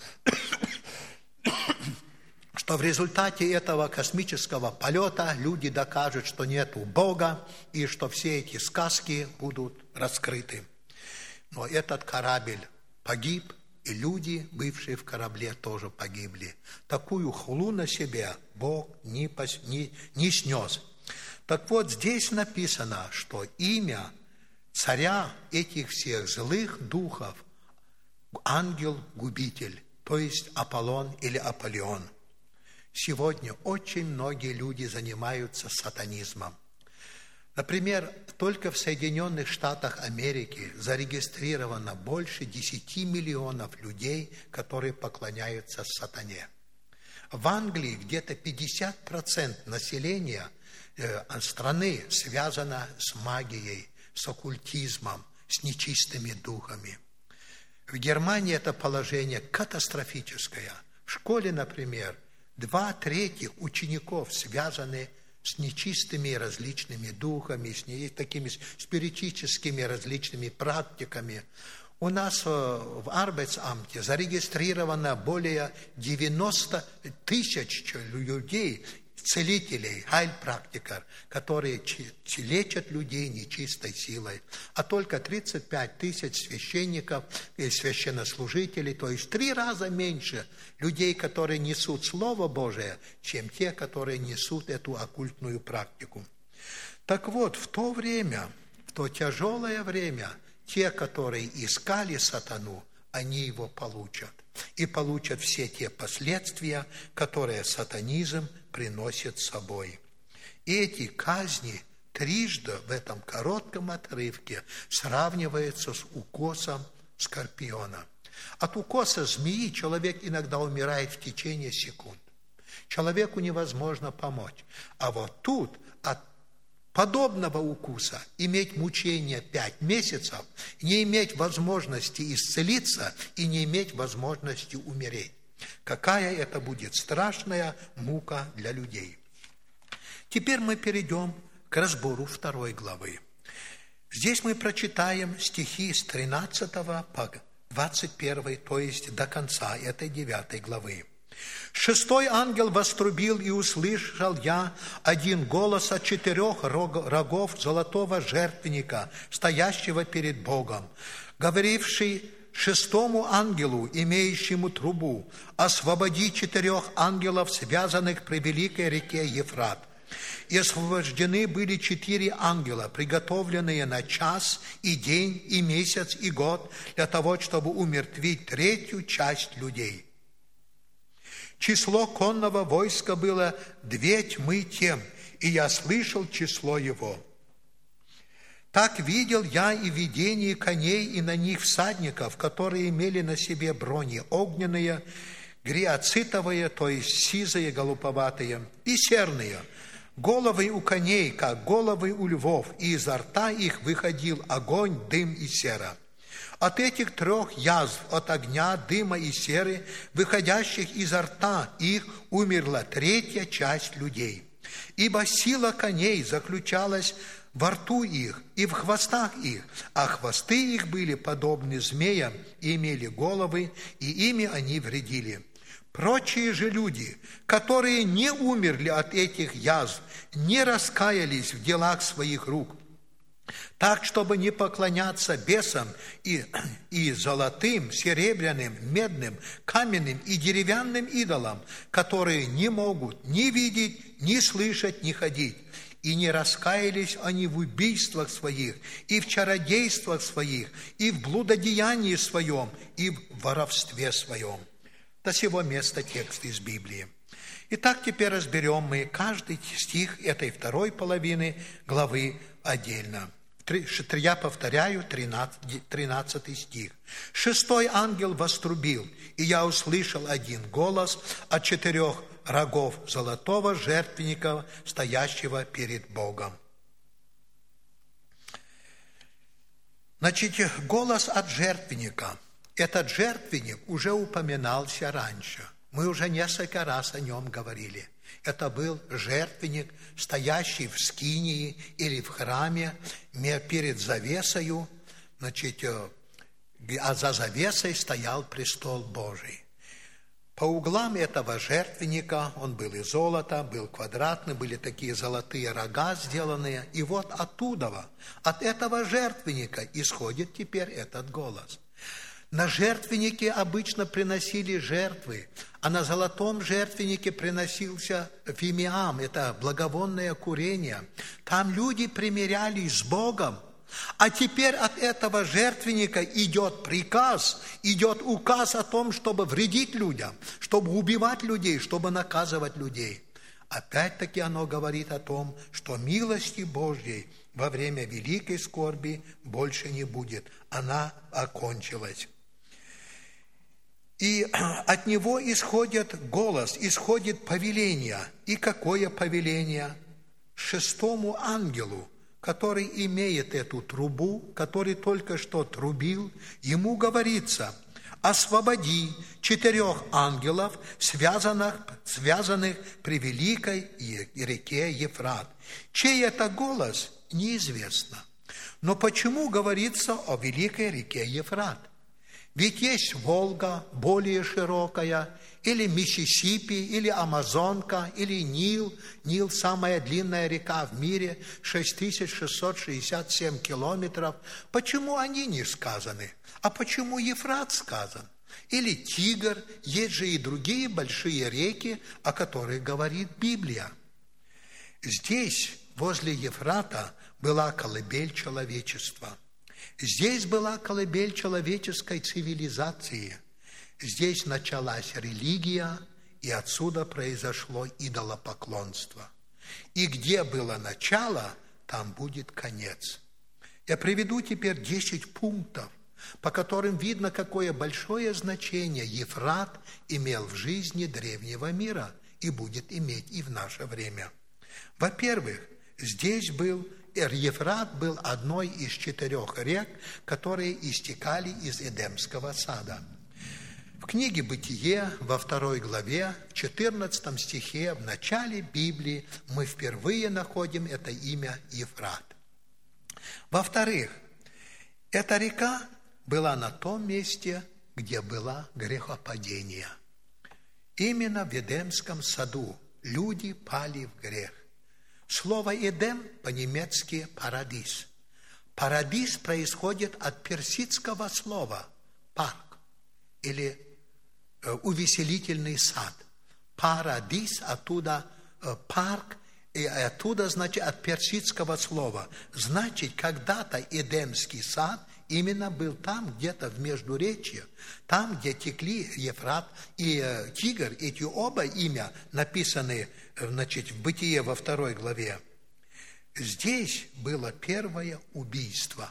что в результате этого космического полета люди докажут, что нету Бога, и что все эти сказки будут раскрыты. Но этот корабль погиб, и люди, бывшие в корабле, тоже погибли. Такую хулу на себя Бог не снес. Так вот, здесь написано, что имя царя этих всех злых духов – ангел-губитель, то есть Аполлон или Аполлион. Сегодня очень многие люди занимаются сатанизмом. Например, только в Соединенных Штатах Америки зарегистрировано больше 10 миллионов людей, которые поклоняются сатане. В Англии где-то 50% населения страны связано с магией, с оккультизмом, с нечистыми духами. В Германии это положение катастрофическое. В школе, например, 2/3 учеников связаны с нечистыми различными духами, с такими спиритическими различными практиками. У нас в Arbeitsamte зарегистрировано более 90 тысяч людей, целителей, хайльпрактиков, которые лечат людей нечистой силой, а только 35 тысяч священников и священнослужителей, то есть 3 раза меньше людей, которые несут Слово Божие, чем те, которые несут эту оккультную практику. Так вот, в то время, в то тяжелое время, те, которые искали сатану, они его получат. И получат все те последствия, которые сатанизм приносит с собой. И эти казни трижды в этом коротком отрывке сравниваются с укосом скорпиона. От укоса змеи человек иногда умирает в течение секунд. Человеку невозможно помочь. А вот тут от подобного укуса иметь мучение 5 месяцев, не иметь возможности исцелиться и не иметь возможности умереть. Какая это будет страшная мука для людей. Теперь мы перейдем к разбору 2 главы. Здесь мы прочитаем стихи с 13 по 21, то есть до конца этой 9 главы. Шестой ангел вострубил, и услышал я один голос от 4 рогов золотого жертвенника, стоящего перед Богом, говоривший шестому ангелу, имеющему трубу: освободи 4 ангелов, связанных при великой реке Ефрат. И освобождены были 4 ангела, приготовленные на час, и день, и месяц, и год, для того, чтобы умертвить 3 часть людей. Число конного войска было 2 тьмы тем, и я слышал число его. Так видел я и видение коней, и на них всадников, которые имели на себе брони огненные, гриоцитовые, то есть сизые, голубоватые, и серные. Головы у коней, как головы у львов, и изо рта их выходил огонь, дым и сера. От этих 3 язв, от огня, дыма и серы, выходящих изо рта их, умерла 3 часть людей. Ибо сила коней заключалась во рту их и в хвостах их, а хвосты их были подобны змеям и имели головы, и ими они вредили. Прочие же люди, которые не умерли от этих язв, не раскаялись в делах своих рук, так, чтобы не поклоняться бесам и золотым, серебряным, медным, каменным и деревянным идолам, которые не могут ни видеть, ни слышать, ни ходить. И не раскаялись они в убийствах своих, и в чародействах своих, и в блудодеянии своем, и в воровстве своем. До сего места текст из Библии. Итак, теперь разберем мы каждый стих этой второй половины главы отдельно. Я повторяю, 13 стих. «Шестой ангел вострубил, и я услышал один голос от 4 рогов золотого жертвенника, стоящего перед Богом». Значит, голос от жертвенника. Этот жертвенник уже упоминался раньше. Мы уже несколько раз о нем говорили. Это был жертвенник, стоящий в скинии или в храме перед завесою, значит, а за завесой стоял престол Божий. По углам этого жертвенника, он был из золота, был квадратный, были такие золотые рога сделанные. И вот оттуда, от этого жертвенника исходит теперь этот голос. На жертвеннике обычно приносили жертвы, а на золотом жертвеннике приносился фимиам, это благовонное курение. Там люди примирялись с Богом, а теперь от этого жертвенника идет приказ, идет указ о том, чтобы вредить людям, чтобы убивать людей, чтобы наказывать людей. Опять-таки оно говорит о том, что милости Божьей во время великой скорби больше не будет, она окончилась. И от него исходит голос, исходит повеление. И какое повеление? Шестому ангелу, который имеет эту трубу, который только что трубил, ему говорится: освободи 4 ангелов, связанных при великой реке Ефрат. Чей это голос, неизвестно. Но почему говорится о великой реке Ефрат? Ведь есть Волга, более широкая, или Миссисипи, или Амазонка, или Нил. Нил – самая длинная река в мире, 6667 километров. Почему они не сказаны? А почему Ефрат сказан? Или Тигр? Есть же и другие большие реки, о которых говорит Библия. Здесь, возле Ефрата, была колыбель человечества. Здесь была колыбель человеческой цивилизации. Здесь началась религия, и отсюда произошло идолопоклонство. И где было начало, там будет конец. Я приведу теперь 10 пунктов, по которым видно, какое большое значение Ефрат имел в жизни древнего мира и будет иметь и в наше время. Во-первых, здесь Ефрат был одной из 4 рек, которые истекали из Эдемского сада. В книге «Бытие» во 2 главе, в 14 стихе, в начале Библии мы впервые находим это имя Ефрат. Во-вторых, эта река была на том месте, где было грехопадение. Именно в Эдемском саду люди пали в грех. Слово «Эдем» по-немецки «парадис». Парадис происходит от персидского слова «парк» или «увеселительный сад». Парадис, оттуда «парк», и оттуда, значит, от персидского слова. Значит, когда-то Эдемский сад именно был там, где-то в Междуречье, там, где текли Ефрат и Тигр. Эти оба имя написаны, значит, в Бытие во 2 главе. Здесь было первое убийство.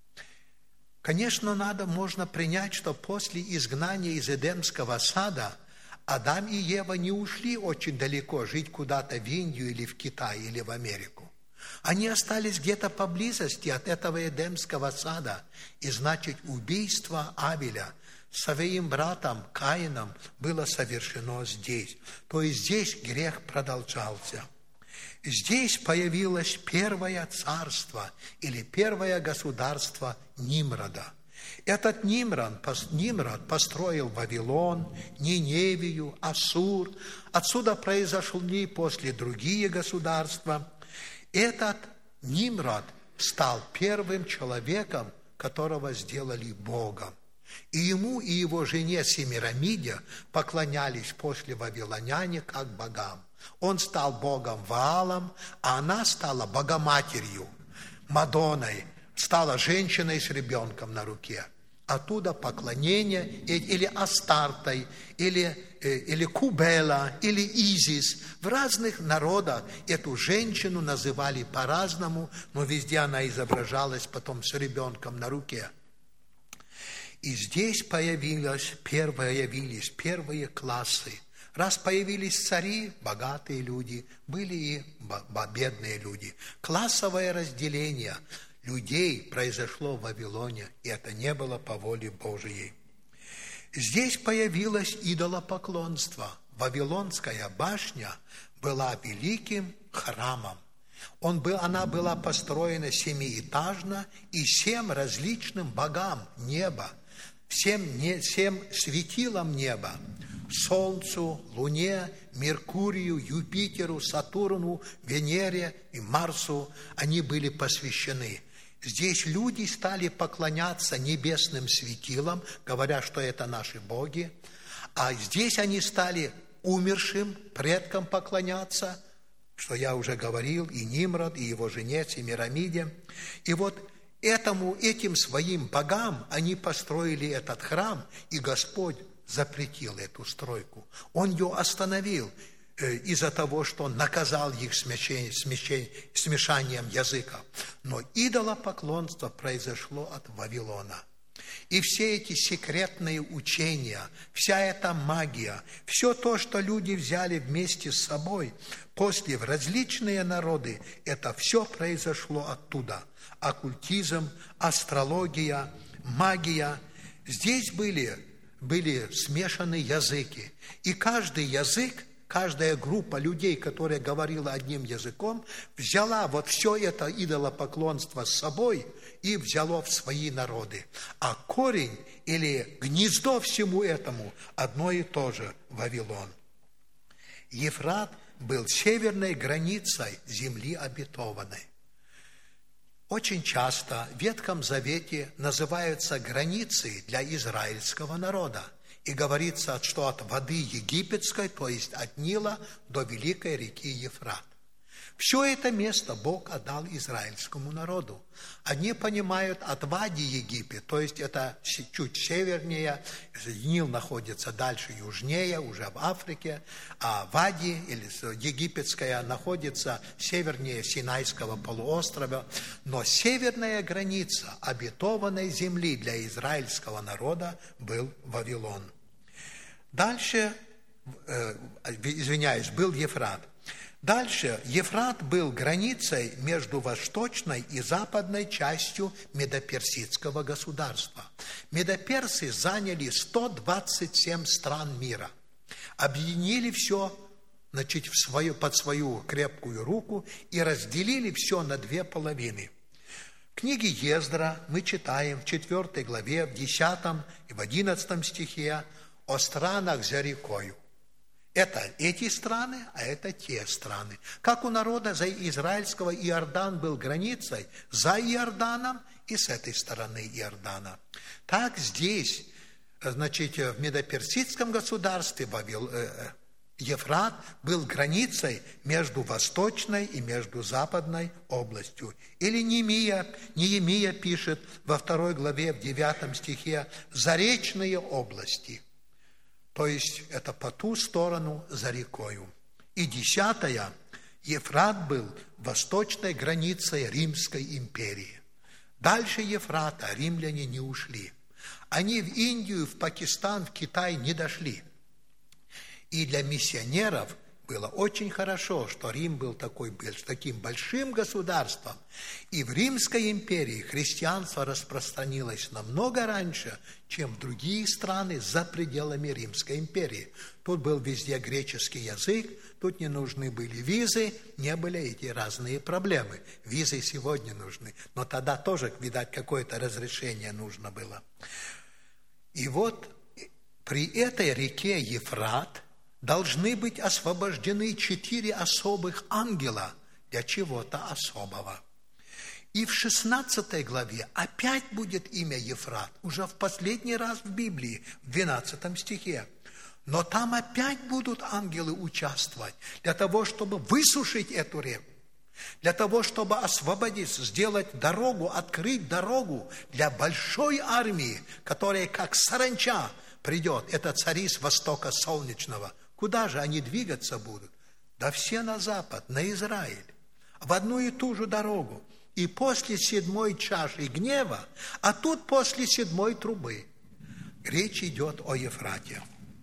Конечно, можно принять, что после изгнания из Эдемского сада Адам и Ева не ушли очень далеко жить куда-то в Индию или в Китай или в Америку. Они остались где-то поблизости от этого Эдемского сада. И значит, убийство Авеля своим братом Каином было совершено здесь. То есть здесь грех продолжался. Здесь появилось первое царство или первое государство Нимрода. Этот Нимрод построил Вавилон, Ниневию, Ассур. Отсюда произошли после другие государства. Этот Нимрод стал первым человеком, которого сделали Богом. И ему, и его жене Семирамиде поклонялись после вавилоняне как богам. Он стал богом Ваалом, а она стала богоматерью, Мадонной, стала женщиной с ребенком на руке. Оттуда поклонение или Астартой, или Кубела, или Изис. В разных народах эту женщину называли по-разному, но везде она изображалась потом с ребенком на руке. И здесь появились первые классы. Раз появились цари, богатые люди, были и бедные люди. Классовое разделение людей произошло в Вавилоне, и это не было по воле Божией. Здесь появилось идолопоклонство. Вавилонская башня была великим храмом. Она была построена 7-этажно и 7 различным богам неба, всем светилам неба, Солнцу, Луне, Меркурию, Юпитеру, Сатурну, Венере и Марсу они были посвящены. Здесь люди стали поклоняться небесным светилам, говоря, что это наши боги, а здесь они стали умершим предкам поклоняться, что я уже говорил, и Нимрод, и его жене Семирамиде. И вот этим своим богам они построили этот храм, и Господь запретил эту стройку. Он ее остановил из-за того, что он наказал их смешанием языков. Но идолопоклонство произошло от Вавилона. И все эти секретные учения, вся эта магия, все то, что люди взяли вместе с собой после в различные народы, это все произошло оттуда. Оккультизм, астрология, магия. Здесь были смешаны языки. И каждый язык, каждая группа людей, которая говорила одним языком, взяла вот все это идолопоклонство с собой и взяло в свои народы. А корень или гнездо всему этому одно и то же – Вавилон. Ефрат был северной границей земли обетованной. Очень часто в Ветхом Завете называются границы для израильского народа. И говорится, что от воды египетской, то есть от Нила до великой реки Ефрат. Все это место Бог отдал израильскому народу. Они понимают от Вади Египет, то есть это чуть севернее, Нил находится дальше южнее, уже в Африке, а Вади, или египетская, находится севернее Синайского полуострова. Но северная граница обетованной земли для израильского народа был Вавилон. Дальше, был Ефрат. Дальше Ефрат был границей между восточной и западной частью Медоперсидского государства. Медоперсы заняли 127 стран мира, объединили все, значит, под свою крепкую руку и разделили все на 2 половины. В книге Ездра мы читаем в 4 главе, в 10 и в 11 стихе о странах за рекою. Это эти страны, а это те страны. Как у народа израильского Иордан был границей за Иорданом и с этой стороны Иордана. Так здесь, значит, в Медоперсидском государстве Ефрат был границей между восточной и между западной областью. Или Неемия пишет во 2 главе, в 9 стихе, «заречные области». То есть это по ту сторону за рекою. И 10. Ефрат был восточной границей Римской империи. Дальше Ефрата римляне не ушли. Они в Индию, в Пакистан, в Китай не дошли. И для миссионеров было очень хорошо, что Рим был таким большим государством. И в Римской империи христианство распространилось намного раньше, чем в другие страны за пределами Римской империи. Тут был везде греческий язык, тут не нужны были визы, не были эти разные проблемы. Визы сегодня нужны, но тогда тоже, видать, какое-то разрешение нужно было. И вот при этой реке Ефрат должны быть освобождены 4 особых ангела для чего-то особого. И в 16 главе опять будет имя Ефрат, уже в последний раз в Библии, в 12 стихе. Но там опять будут ангелы участвовать для того, чтобы высушить эту реку, для того, чтобы освободить, сделать дорогу, открыть дорогу для большой армии, которая как саранча придет. Это цари с востока солнечного. Куда же они двигаться будут? Да все на запад, на Израиль, в одну и ту же дорогу. И после 7 чаши гнева, а тут после 7 трубы. Речь идет о Ефрате.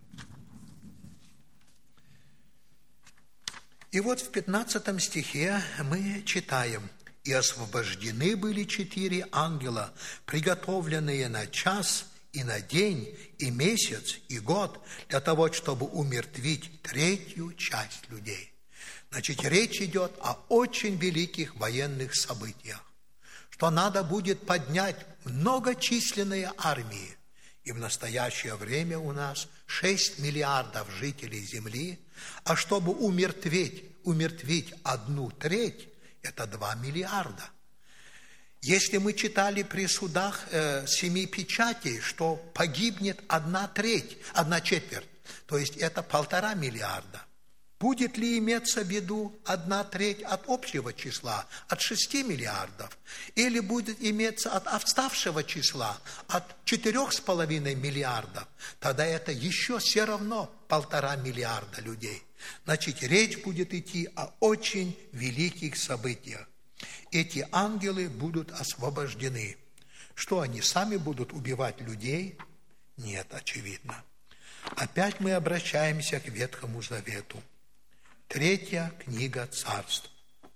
И вот в 15 стихе мы читаем: «И освобождены были 4 ангела, приготовленные на час, и на день, и месяц, и год, для того, чтобы умертвить 3-ю часть людей». Значит, речь идет о очень великих военных событиях, что надо будет поднять многочисленные армии. И в настоящее время у нас 6 миллиардов жителей Земли, а чтобы умертвить 1/3, это 2 миллиарда. Если мы читали при судах 7 печатей, что погибнет 1/4, то есть это 1,5 миллиарда. Будет ли иметься в виду 1/3 от общего числа, от 6 миллиардов, или будет иметься от оставшего числа, от 4,5 миллиардов, тогда это еще все равно 1,5 миллиарда людей. Значит, речь будет идти о очень великих событиях. Эти ангелы будут освобождены. Что, они сами будут убивать людей? Нет, очевидно. Опять мы обращаемся к Ветхому Завету. 3 книга Царств.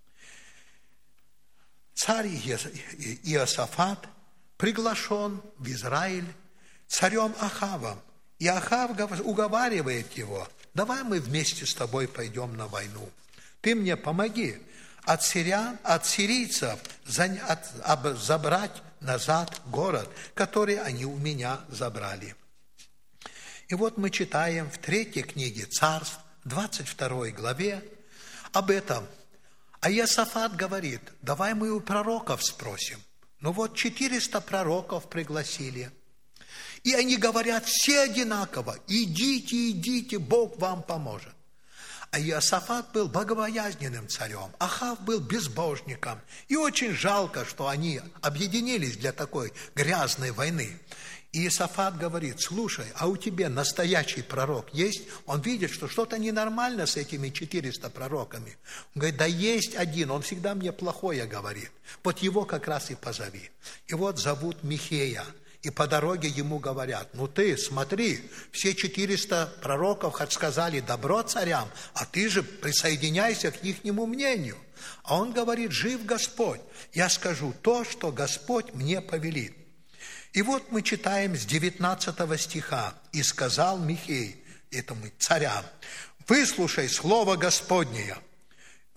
Царь Иосафат приглашен в Израиль царем Ахавом. И Ахав уговаривает его: давай мы вместе с тобой пойдем на войну. Ты мне помоги от сирийцев забрать назад город, который они у меня забрали. И вот мы читаем в 3 книге Царств, 22 главе об этом. А Иосафат говорит: давай мы у пророков спросим. Ну вот 400 пророков пригласили. И они говорят все одинаково: идите, идите, Бог вам поможет. А Иосафат был богобоязненным царем, Ахав был безбожником. И очень жалко, что они объединились для такой грязной войны. И Иосафат говорит: слушай, а у тебя настоящий пророк есть? Он видит, что что-то ненормально с этими 400 пророками. Он говорит: да есть один, он всегда мне плохое говорит. Вот его как раз и позови. И вот зовут Михея. И по дороге ему говорят: ну ты смотри, все 400 пророков хоть сказали добро царям, а ты же присоединяйся к ихнему мнению. А он говорит: жив Господь, я скажу то, что Господь мне повелит. И вот мы читаем с 19 стиха: «И сказал Михей этому царям: выслушай слово Господнее».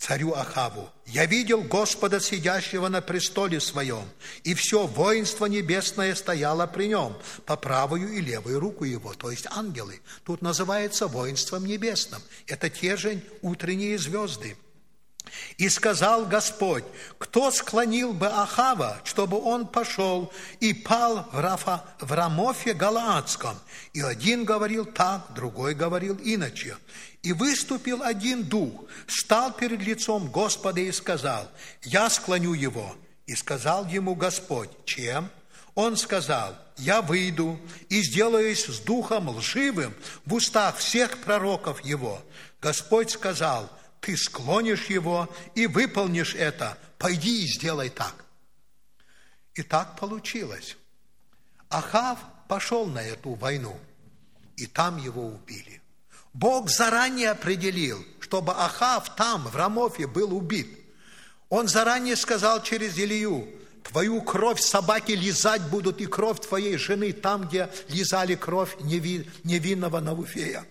царю Ахаву: «Я видел Господа, сидящего на престоле своем, и все воинство небесное стояло при нем, по правую и левую руку его», то есть ангелы. Тут называется воинством небесным. Это те же утренние звезды. «И сказал Господь: кто склонил бы Ахава, чтобы он пошел и пал в Рамофе Галаадском? И один говорил так, другой говорил иначе. И выступил один дух, стал перед лицом Господа и сказал: я склоню его. И сказал ему Господь: чем? Он сказал: я выйду и сделаюсь с духом лживым в устах всех пророков его. Господь сказал: ты склонишь его и выполнишь это. Пойди и сделай так». И так получилось. Ахав пошел на эту войну, и там его убили. Бог заранее определил, чтобы Ахав там, в Рамофе, был убит. Он заранее сказал через Илию: твою кровь собаки лизать будут, и кровь твоей жены там, где лизали кровь невинного Навуфея.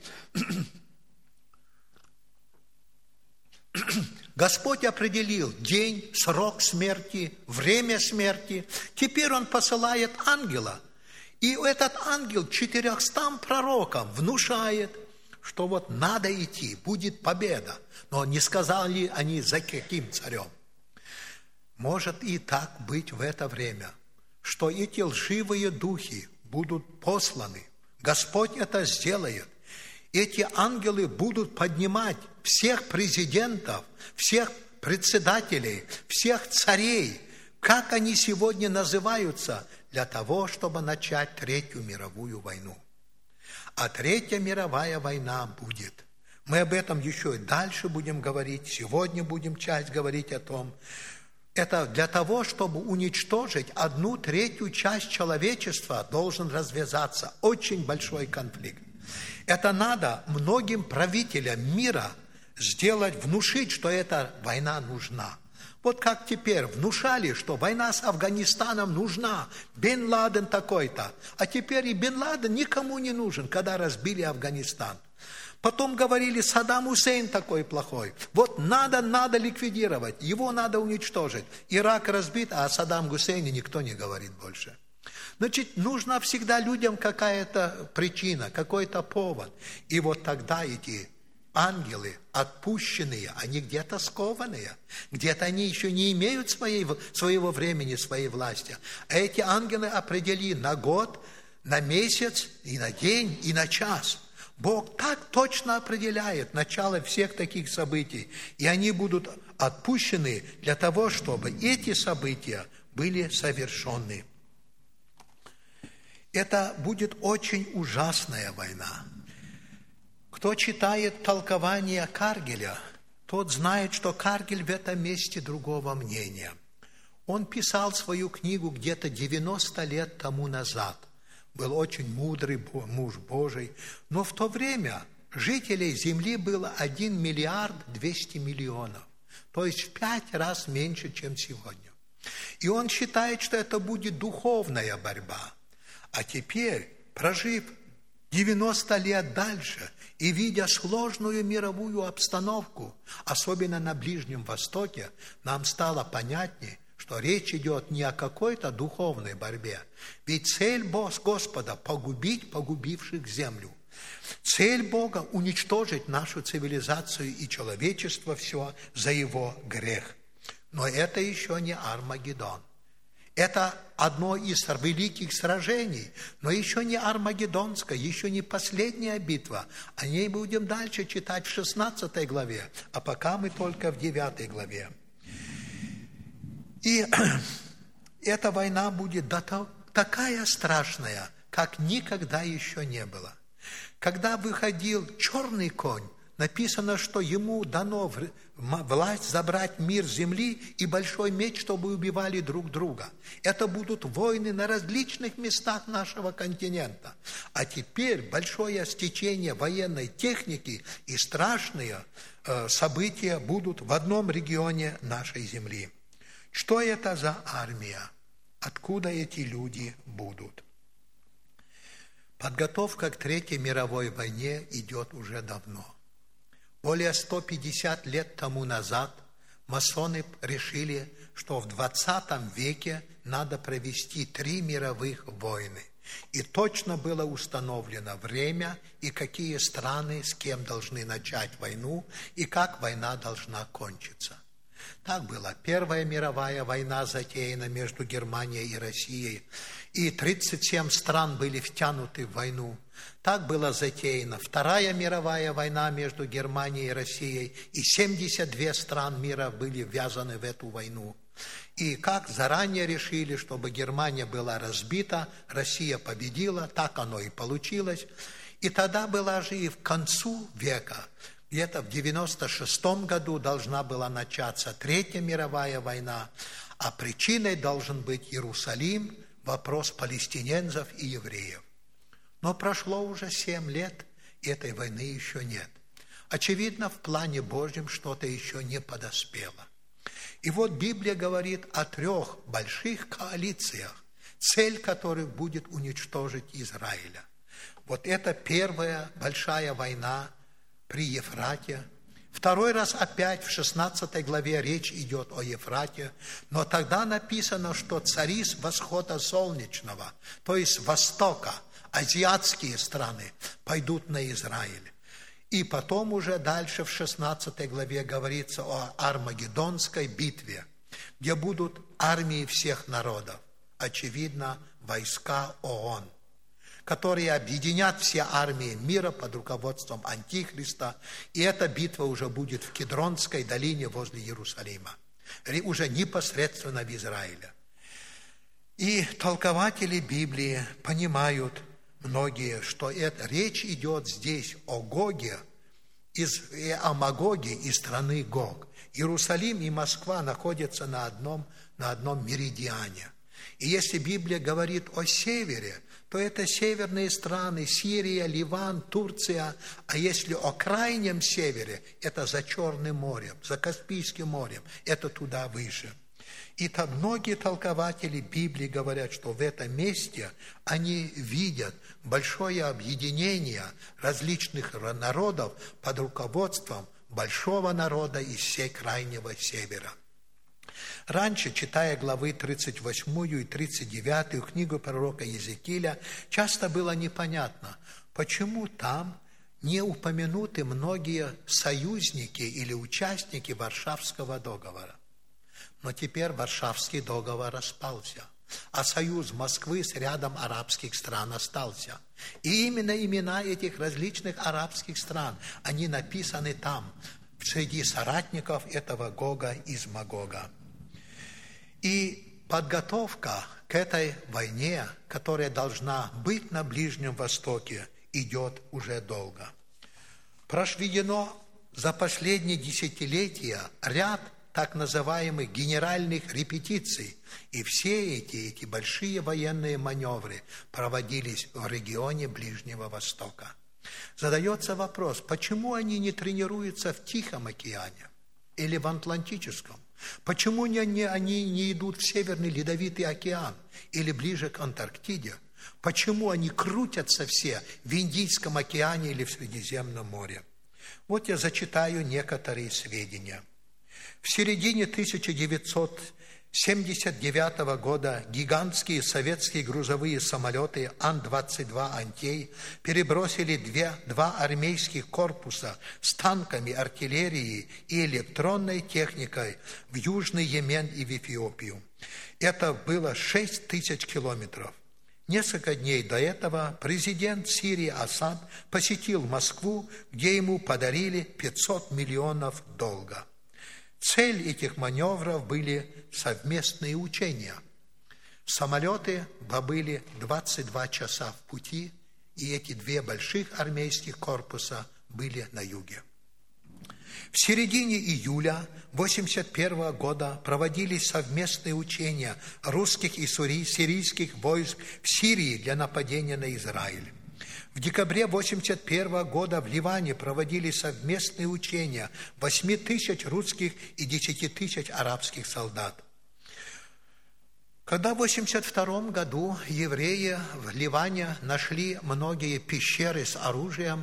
Господь определил день, срок смерти, время смерти. Теперь Он посылает ангела. И этот ангел 400 пророкам внушает, что вот надо идти, будет победа. Но не сказали они, за каким царем. Может и так быть в это время, что эти лживые духи будут посланы. Господь это сделает. Эти ангелы будут поднимать всех президентов, всех председателей, всех царей, как они сегодня называются, для того, чтобы начать Третью мировую войну. А Третья мировая война будет. Мы об этом еще и дальше будем говорить. Сегодня будем часть говорить о том. Это для того, чтобы уничтожить 1/3 часть человечества, должен развязаться очень большой конфликт. Это надо многим правителям мира сделать, внушить, что эта война нужна. Вот как теперь внушали, что война с Афганистаном нужна, Бен Ладен такой-то. А теперь и Бен Ладен никому не нужен, когда разбили Афганистан. Потом говорили, Саддам Хусейн такой плохой. Вот надо ликвидировать, его надо уничтожить. Ирак разбит, а о Саддам Хусейне никто не говорит больше. Значит, нужна всегда людям какая-то причина, какой-то повод. И вот тогда эти ангелы, отпущенные, они где-то скованные, где-то они еще не имеют своего времени, своей власти. А эти ангелы определены на год, на месяц, и на день, и на час. Бог так точно определяет начало всех таких событий, и они будут отпущены для того, чтобы эти события были совершенны. Это будет очень ужасная война. Кто читает толкование Каргеля, тот знает, что Каргель в этом месте другого мнения. Он писал свою книгу где-то 90 лет тому назад. Был очень мудрый муж Божий. Но в то время жителей земли было 1 миллиард 200 миллионов. То есть в 5 раз меньше, чем сегодня. И он считает, что это будет духовная борьба. А теперь, прожив 90 лет дальше и видя сложную мировую обстановку, особенно на Ближнем Востоке, нам стало понятнее, что речь идет не о какой-то духовной борьбе. Ведь цель Господа – погубить погубивших землю. Цель Бога – уничтожить нашу цивилизацию и человечество все за его грех. Но это еще не Армагеддон. Это одно из великих сражений, но еще не Армагеддонская, еще не последняя битва. О ней будем дальше читать в 16 главе, а пока мы только в 9 главе. И эта война будет такая страшная, как никогда еще не было. Когда выходил черный конь, написано, что ему дано власть забрать мир земли и большой меч, чтобы убивали друг друга. Это будут войны на различных местах нашего континента. А теперь большое стечение военной техники и страшные события будут в одном регионе нашей земли. Что это за армия? Откуда эти люди будут? Подготовка к Третьей мировой войне идет уже давно. Более 150 лет тому назад масоны решили, что в 20 веке надо провести 3 мировых войны. И точно было установлено время и какие страны с кем должны начать войну и как война должна кончиться. Так была Первая мировая война затеяна между Германией и Россией, и 37 стран были втянуты в войну. Так была затеяна Вторая мировая война между Германией и Россией, и 72 стран мира были ввязаны в эту войну. И как заранее решили, чтобы Германия была разбита, Россия победила, так оно и получилось. И тогда была же и в концу века, где-то в 96 году должна была начаться Третья мировая война, а причиной должен быть Иерусалим, вопрос палестиненцев и евреев. Но прошло уже 7 лет, и этой войны еще нет. Очевидно, в плане Божьем что-то еще не подоспело. И вот Библия говорит о 3 больших коалициях, цель которых будет уничтожить Израиля. Вот это первая большая война при Ефрате. Второй раз опять в 16 главе речь идет о Ефрате, но тогда написано, что цари с восхода солнечного, то есть с востока, азиатские страны, пойдут на Израиль. И потом уже дальше в 16 главе говорится о Армагеддонской битве, где будут армии всех народов, очевидно, войска ООН, которые объединят все армии мира под руководством Антихриста, и эта битва уже будет в Кедронской долине возле Иерусалима, уже непосредственно в Израиле. И толкователи Библии понимают, многие, что речь идет здесь о Гоге, о Магоге из страны Гог. Иерусалим и Москва находятся на одном меридиане. И если Библия говорит о севере, то это северные страны, Сирия, Ливан, Турция. А если о крайнем севере, это за Черным морем, за Каспийским морем, это туда выше. И там многие толкователи Библии говорят, что в этом месте они видят большое объединение различных народов под руководством большого народа из всей крайнего севера. Раньше, читая главы 38 и 39 книгу пророка Иезекииля, часто было непонятно, почему там не упомянуты многие союзники или участники Варшавского договора. Но теперь Варшавский договор распался, а союз Москвы с рядом арабских стран остался. И именно имена этих различных арабских стран, они написаны там, среди соратников этого Гога из Магога. И подготовка к этой войне, которая должна быть на Ближнем Востоке, идет уже долго. Проведено за последние десятилетия ряд так называемых генеральных репетиций, и все эти большие военные маневры проводились в регионе Ближнего Востока. Задается вопрос, почему они не тренируются в Тихом океане или в Атлантическом? Почему они не идут в Северный Ледовитый океан или ближе к Антарктиде? Почему они крутятся все в Индийском океане или в Средиземном море? Вот я зачитаю некоторые сведения. В середине 1979 года гигантские советские грузовые самолеты Ан-22 «Антей» перебросили два армейских корпуса с танками, артиллерией и электронной техникой в Южный Йемен и в Эфиопию. Это было 6000 километров. Несколько дней до этого президент Сирии Асад посетил Москву, где ему подарили $500 миллионов долга. Цель этих маневров были совместные учения. Самолеты были 22 часа в пути, и эти 2 больших армейских корпуса были на юге. В середине июля 1981 года проводились совместные учения русских и сирийских войск в Сирии для нападения на Израиль. В декабре 1981 года в Ливане проводились совместные учения 8000 русских и 10 000 арабских солдат. Когда в 1982 году евреи в Ливане нашли многие пещеры с оружием,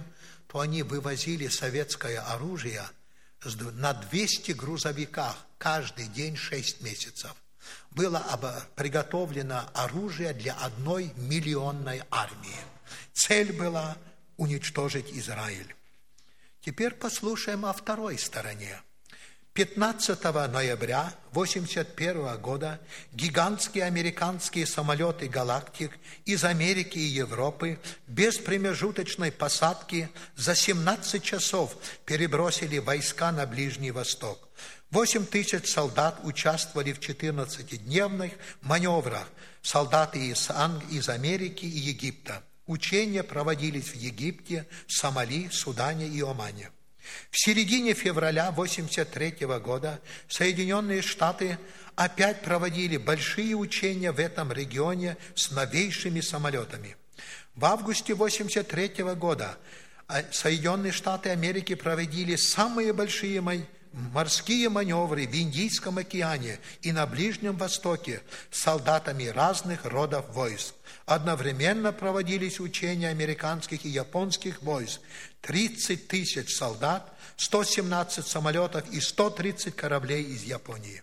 то они вывозили советское оружие на 200 грузовиках каждый день 6 месяцев. Было приготовлено оружие для 1 миллионной армии. Цель была уничтожить Израиль. Теперь послушаем о второй стороне. 15 ноября 1981 года гигантские американские самолеты «Галактик» из Америки и Европы без промежуточной посадки за 17 часов перебросили войска на Ближний Восток. 8 тысяч солдат участвовали в 14-дневных маневрах. Солдаты из Америки и Египта. Учения проводились в Египте, Сомали, Судане и Омане. В середине февраля 1983 года Соединенные Штаты опять проводили большие учения в этом регионе с новейшими самолетами. В августе 1983 года Соединенные Штаты Америки проводили самые большие морские маневры в Индийском океане и на Ближнем Востоке с солдатами разных родов войск. Одновременно проводились учения американских и японских войск. 30 тысяч солдат, 117 самолетов и 130 кораблей из Японии.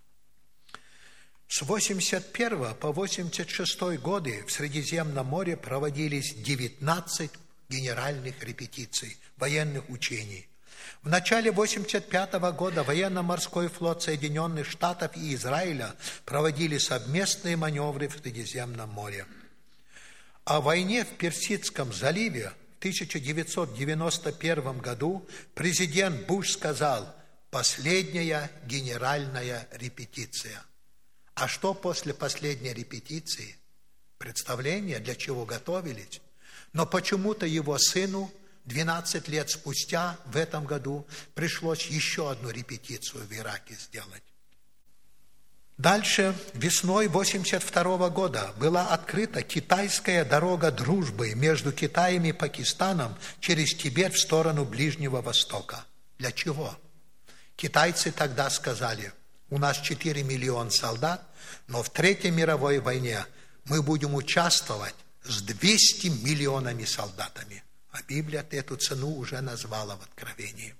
С 1981 по 1986 годы в Средиземном море проводились 19 генеральных репетиций, военных учений. В начале 1985 года военно-морской флот Соединенных Штатов и Израиля проводили совместные маневры в Средиземном море. О войне в Персидском заливе в 1991 году президент Буш сказал: «Последняя генеральная репетиция». А что после последней репетиции? Представление, для чего готовились. Но почему-то его сыну 12 лет спустя, в этом году, пришлось еще одну репетицию в Ираке сделать. Дальше, весной 1982 года, была открыта китайская дорога дружбы между Китаем и Пакистаном через Тибет в сторону Ближнего Востока. Для чего? Китайцы тогда сказали: у нас 4 миллиона солдат, но в Третьей мировой войне мы будем участвовать с 200 миллионами солдатами. А Библия эту цену уже назвала в Откровении.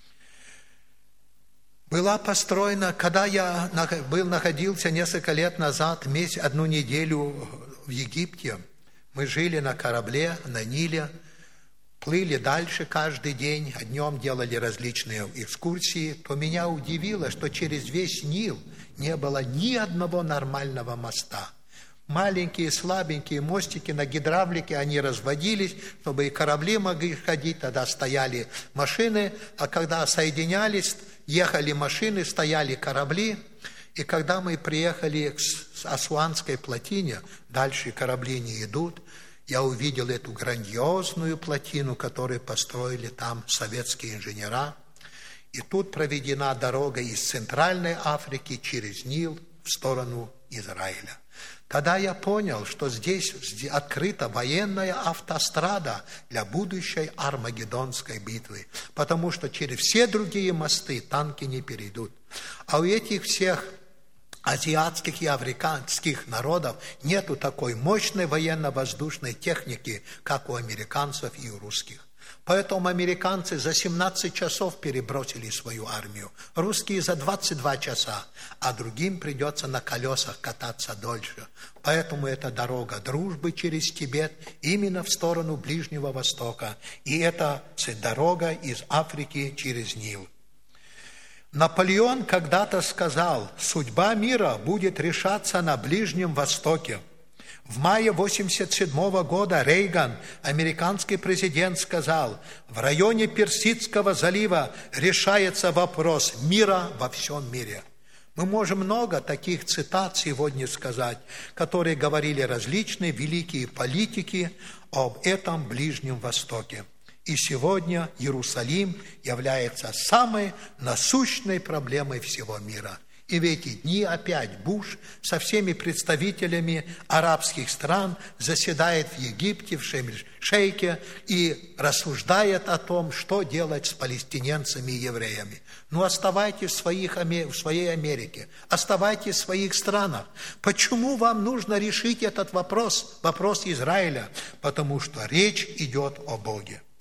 Была построена, когда я находился несколько лет назад, одну неделю в Египте, мы жили на корабле, на Ниле, плыли дальше каждый день, а днем делали различные экскурсии, то меня удивило, что через весь Нил не было ни одного нормального моста. Маленькие, слабенькие мостики на гидравлике, они разводились, чтобы и корабли могли ходить, тогда стояли машины, а когда соединялись, ехали машины, стояли корабли, и когда мы приехали к Асуанской плотине, дальше корабли не идут, я увидел эту грандиозную плотину, которую построили там советские инженера, и тут проведена дорога из Центральной Африки через Нил в сторону Израиля. Тогда я понял, что здесь открыта военная автострада для будущей Армагеддонской битвы, потому что через все другие мосты танки не перейдут. А у этих всех азиатских и африканских народов нету такой мощной военно-воздушной техники, как у американцев и у русских. Поэтому американцы за 17 часов перебросили свою армию, русские за 22 часа, а другим придется на колесах кататься дольше. Поэтому это дорога дружбы через Тибет именно в сторону Ближнего Востока, и это дорога из Африки через Нил. Наполеон когда-то сказал: судьба мира будет решаться на Ближнем Востоке. В мае 1987 года Рейган, американский президент, сказал: в районе Персидского залива решается вопрос мира во всем мире. Мы можем много таких цитат сегодня сказать, которые говорили различные великие политики об этом Ближнем Востоке. И сегодня Иерусалим является самой насущной проблемой всего мира. И в эти дни опять Буш со всеми представителями арабских стран заседает в Египте, в Шейке, и рассуждает о том, что делать с палестиненцами и евреями. Ну, оставайтесь в своей Америке, оставайтесь в своих странах. Почему вам нужно решить этот вопрос, вопрос Израиля? Потому что речь идет о Боге.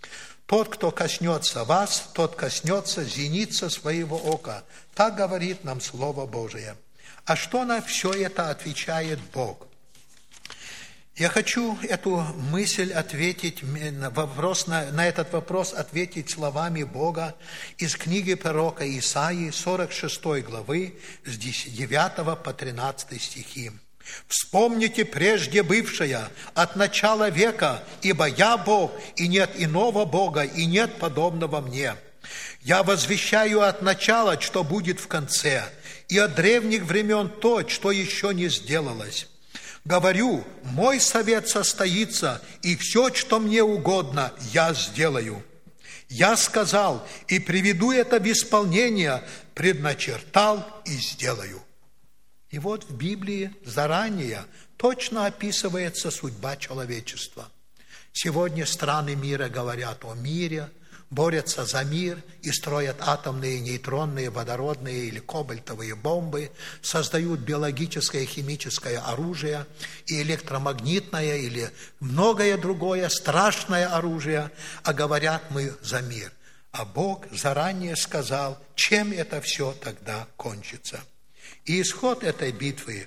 Тот, кто коснется вас, тот коснется зеницы своего ока. Так говорит нам Слово Божие. А что на все это отвечает Бог? Я хочу эту мысль ответить, на этот вопрос ответить словами Бога из книги пророка Исаии, 46 главы, с 9 по 13 стихи. «Вспомните прежде бывшее от начала века, ибо я Бог, и нет иного Бога, и нет подобного мне. Я возвещаю от начала, что будет в конце, и от древних времен то, что еще не сделалось. Говорю, мой совет состоится, и все, что мне угодно, я сделаю. Я сказал, и приведу это в исполнение, предначертал и сделаю». И вот в Библии заранее точно описывается судьба человечества. Сегодня страны мира говорят о мире, борются за мир и строят атомные, нейтронные, водородные или кобальтовые бомбы, создают биологическое и химическое оружие и электромагнитное или многое другое страшное оружие, а говорят мы за мир. А Бог заранее сказал, чем это все тогда кончится. И исход этой битвы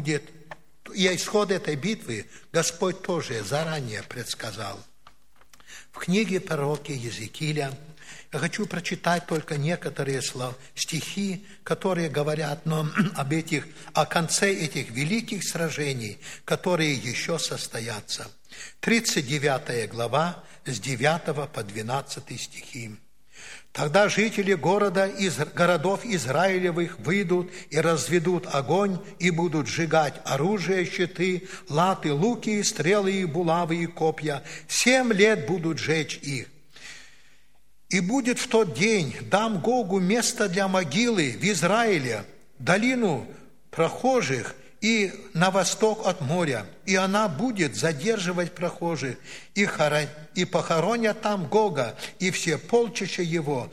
Господь тоже заранее предсказал. В книге пророка Иезекииля я хочу прочитать только некоторые стихи, которые говорят нам о конце этих великих сражений, которые еще состоятся. 39 глава с 9 по 12 стихи. «Тогда жители городов Израилевых выйдут и разведут огонь, и будут сжигать оружие, щиты, латы, луки, стрелы, и булавы, и копья. 7 лет будут жечь их. И будет в тот день, дам Гогу место для могилы в Израиле, долину прохожих, и на восток от моря, и она будет задерживать прохожих, и похоронят там Гога, и все полчища его,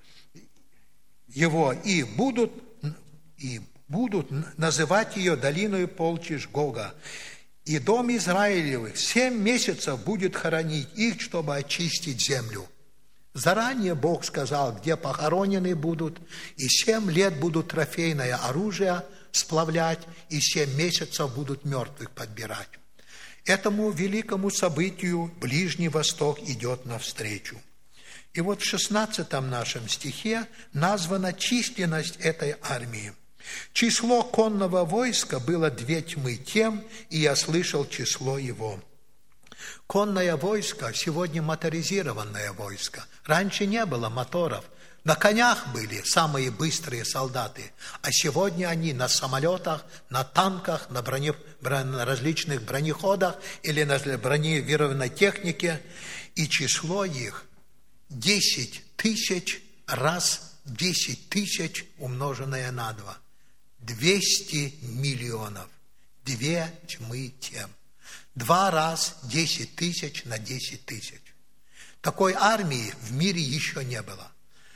и будут называть ее долиной полчищ Гога. И дом Израилевых 7 месяцев будет хоронить их, чтобы очистить землю». Заранее Бог сказал, где похоронены будут, и 7 лет будут трофейное оружие сплавлять, и 7 месяцев будут мертвых подбирать. Этому великому событию Ближний Восток идет навстречу. И вот в 16 нашем стихе названа численность этой армии. «Число конного войска было 2 тьмы тем, и я слышал число его». Конное войско сегодня моторизированное войско. Раньше не было моторов. На конях были самые быстрые солдаты, а сегодня они на самолетах, на танках, на различных бронеходах или на бронированной технике. И число их 10 тысяч раз 10 тысяч умноженное на 2. 200 миллионов. 2 тьмы тем. 2 раз 10 тысяч на 10 тысяч. Такой армии в мире еще не было.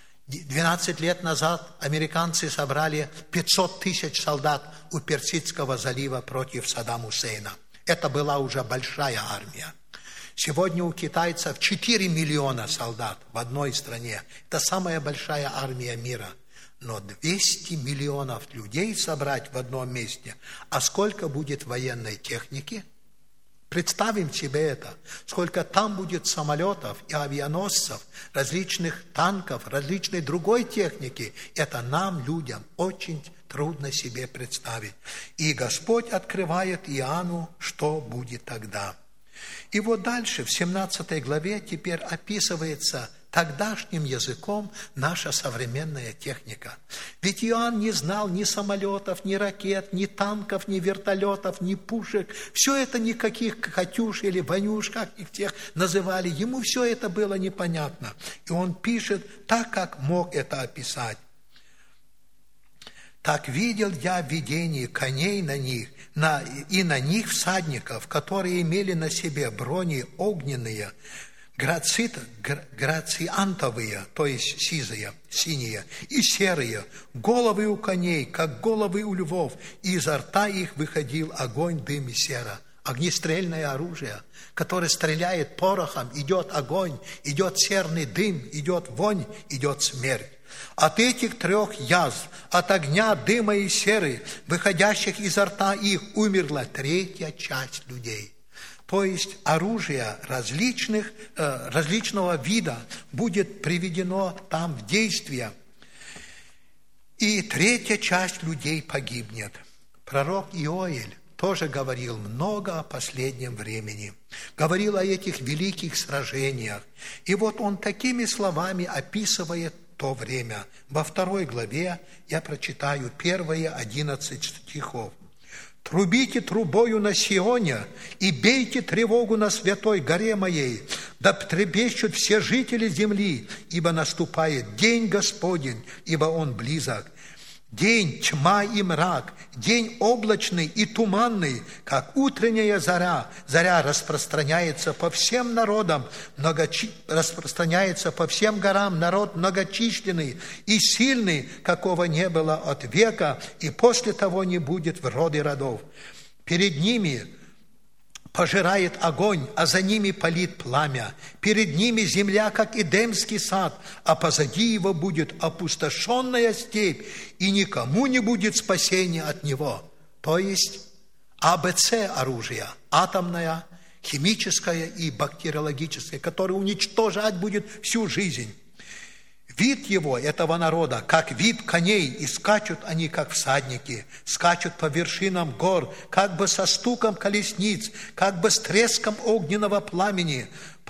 12 лет назад американцы собрали 500 тысяч солдат у Персидского залива против Саддама Хусейна. Это была уже большая армия. Сегодня у китайцев 4 миллиона солдат в одной стране. Это самая большая армия мира. Но 200 миллионов людей собрать в одном месте. А сколько будет военной техники? Представим себе это, сколько там будет самолетов и авианосцев, различных танков, различной другой техники. Это нам, людям, очень трудно себе представить. И Господь открывает Иоанну, что будет тогда. И вот дальше, в 17 главе, теперь описывается тогдашним языком наша современная техника. Ведь Иоанн не знал ни самолетов, ни ракет, ни танков, ни вертолетов, ни пушек. Все это никаких «Катюш» или «Ванюш», как их тех называли. Ему все это было непонятно. И он пишет так, как мог это описать. «Так видел я в видении коней на них, и на них всадников, которые имели на себе брони огненные, грациантовые, то есть синие, и серые, головы у коней, как головы у львов, и изо рта их выходил огонь, дым и сера». огнестрельное оружие, которое стреляет порохом, идет огонь, идет серный дым, идет вонь, идет смерть. От этих 3 язв, от огня, дыма и серы, выходящих изо рта их, умерла 3 часть людей. То есть оружие различного вида будет приведено там в действие, и 3 часть людей погибнет. Пророк Иоэль тоже говорил много о последнем времени, говорил о этих великих сражениях. И вот он такими словами описывает то время. Во 2 главе я прочитаю первые 11 стихов. «Трубите трубою на Сионе и бейте тревогу на святой горе моей, да трепещут все жители земли, ибо наступает день Господень, ибо Он близок. День тьма и мрак, день облачный и туманный, как утренняя заря. Заря распространяется по всем народам, распространяется по всем горам, народ многочисленный и сильный, какого не было от века, и после того не будет в роды родов. Перед ними пожирает огонь, а за ними палит пламя. Перед ними земля, как Эдемский сад, а позади его будет опустошенная степь, и никому не будет спасения от него». То есть АБЦ оружие, атомное, химическое и бактериологическое, которое уничтожать будет всю жизнь. Вид его, этого народа, как вид коней, и скачут они, как всадники, скачут по вершинам гор, как бы со стуком колесниц, как бы с треском огненного пламени,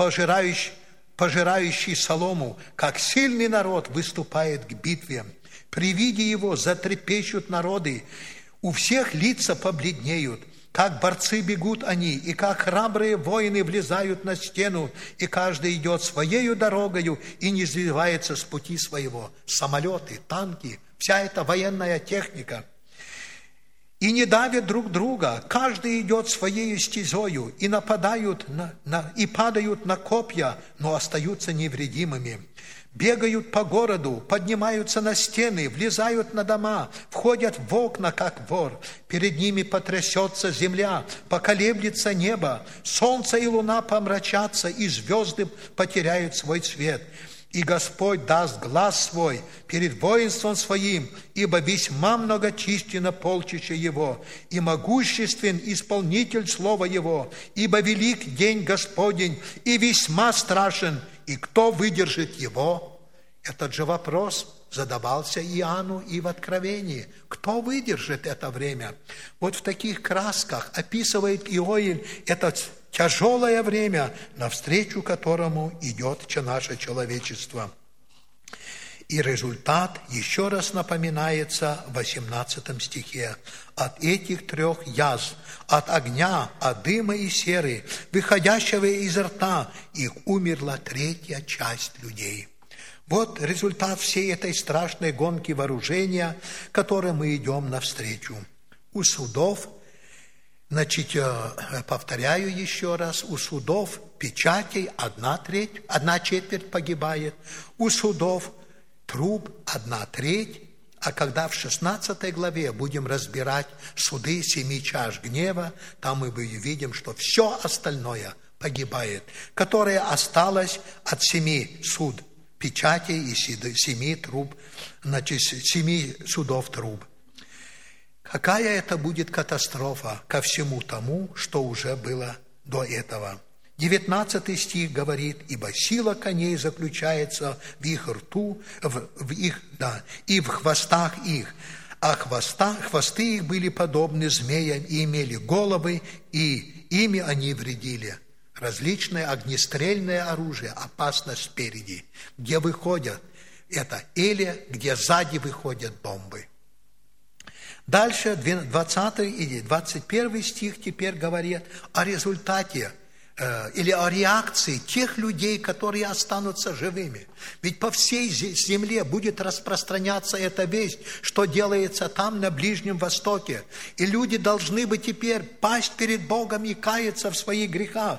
пожирающий солому, как сильный народ выступает к битве. При виде его затрепещут народы, у всех лица побледнеют. Как борцы бегут они, и как храбрые воины влезают на стену, и каждый идет своею дорогою и не сбивается с пути своего. Самолеты, танки, вся эта военная техника. И не давят друг друга, каждый идет своей стезою, и нападают и падают на копья, но остаются невредимыми. Бегают по городу, поднимаются на стены, влезают на дома, входят в окна, как вор. Перед ними потрясется земля, поколеблется небо, солнце и луна помрачатся, и звезды потеряют свой цвет. И Господь даст глас свой перед воинством своим, ибо весьма многочисленно полчище его, и могуществен исполнитель слова его, ибо велик день Господень, и весьма страшен, и кто выдержит его?» Этот же вопрос задавался Иоанну и в Откровении. Кто выдержит это время? Вот в таких красках описывает Иоэль это тяжелое время, навстречу которому идет наше человечество. И результат еще раз напоминается в 18 стихе. «От этих 3 язв, от огня, от дыма и серы, выходящего из рта, их умерла 3 часть людей». Вот результат всей этой страшной гонки вооружения, которой мы идем навстречу. У судов, повторяю еще раз, у судов печатей 1/4 погибает, у судов труб 1/3, а когда в 16 главе будем разбирать суды 7 чаш гнева, там мы видим, что все остальное погибает, которое осталось от 7 суд печатей и 7 труб, 7 судов труб. Какая это будет катастрофа ко всему тому, что уже было до этого. 19 стих говорит: «Ибо сила коней заключается в их рту, и в хвостах их, а хвосты их были подобны змеям и имели головы, и ими они вредили». Различное огнестрельное оружие опасно спереди, где выходят, это или где сзади выходят бомбы. Дальше 20 и 21 стих теперь говорит о результате или о реакции тех людей, которые останутся живыми. Ведь по всей земле будет распространяться эта весть, что делается там, на Ближнем Востоке. И люди должны бы теперь пасть перед Богом и каяться в своих грехах.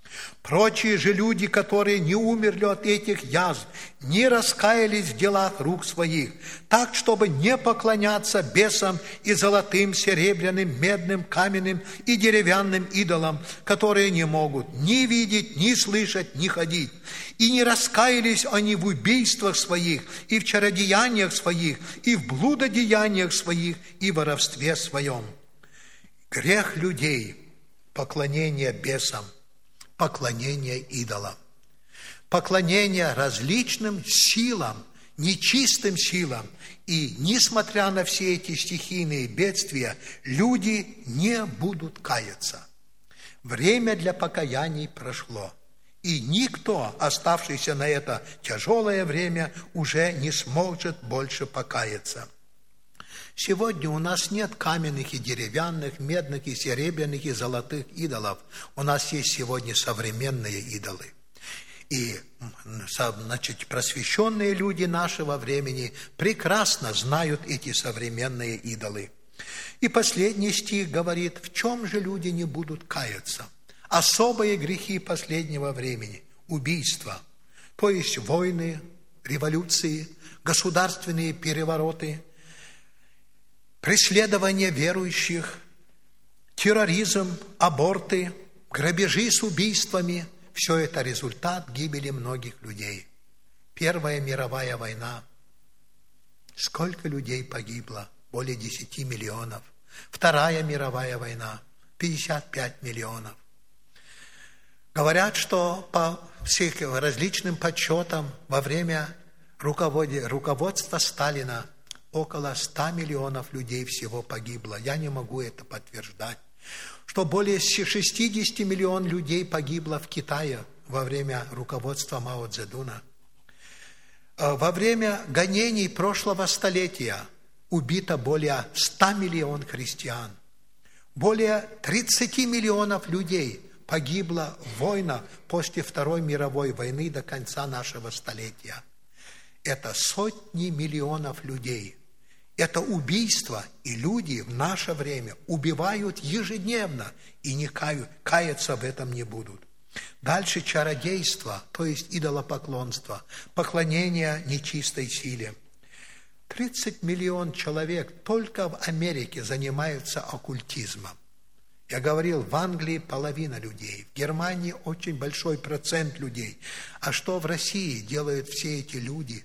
Прочие же люди, которые не умерли от этих язв, не раскаялись в делах рук своих, так, чтобы не поклоняться бесам и золотым, серебряным, медным, каменным и деревянным идолам, которые не могут ни видеть, ни слышать, ни ходить. И не раскаялись они в убийствах своих, и в чародеяниях своих, и в блудодеяниях своих, и в воровстве своем. Грех людей – поклонение бесам, поклонение идолам, поклонение различным силам, нечистым силам. И, несмотря на все эти стихийные бедствия, люди не будут каяться. Время для покаяний прошло, и никто, оставшийся на это тяжелое время, уже не сможет больше покаяться. Сегодня у нас нет каменных и деревянных, медных и серебряных и золотых идолов. У нас есть сегодня современные идолы. И, просвещенные люди нашего времени прекрасно знают эти современные идолы. И последний стих говорит, в чем же люди не будут каяться? Особые грехи последнего времени – убийства, то есть войны, революции, государственные перевороты, преследование верующих, терроризм, аборты, грабежи с убийствами – все это результат гибели многих людей. Первая мировая война. Сколько людей погибло? Более 10 миллионов. Вторая мировая война. 55 миллионов. Говорят, что по всем различным подсчетам во время руководства Сталина около 100 миллионов людей всего погибло. Я не могу это подтверждать. Что более 60 миллионов людей погибло в Китае во время руководства Мао Цзэдуна. Во время гонений прошлого столетия убито более 100 миллионов христиан. Более 30 миллионов людей погибло в войнах после Второй мировой войны до конца нашего столетия. Это сотни миллионов людей. Это убийство, и люди в наше время убивают ежедневно и не каяться в этом не будут. Дальше чародейство, то есть идолопоклонство, поклонение нечистой силе. 30 миллионов человек только в Америке занимаются оккультизмом. Я говорил, в Англии половина людей, в Германии очень большой процент людей. А что в России делают все эти люди?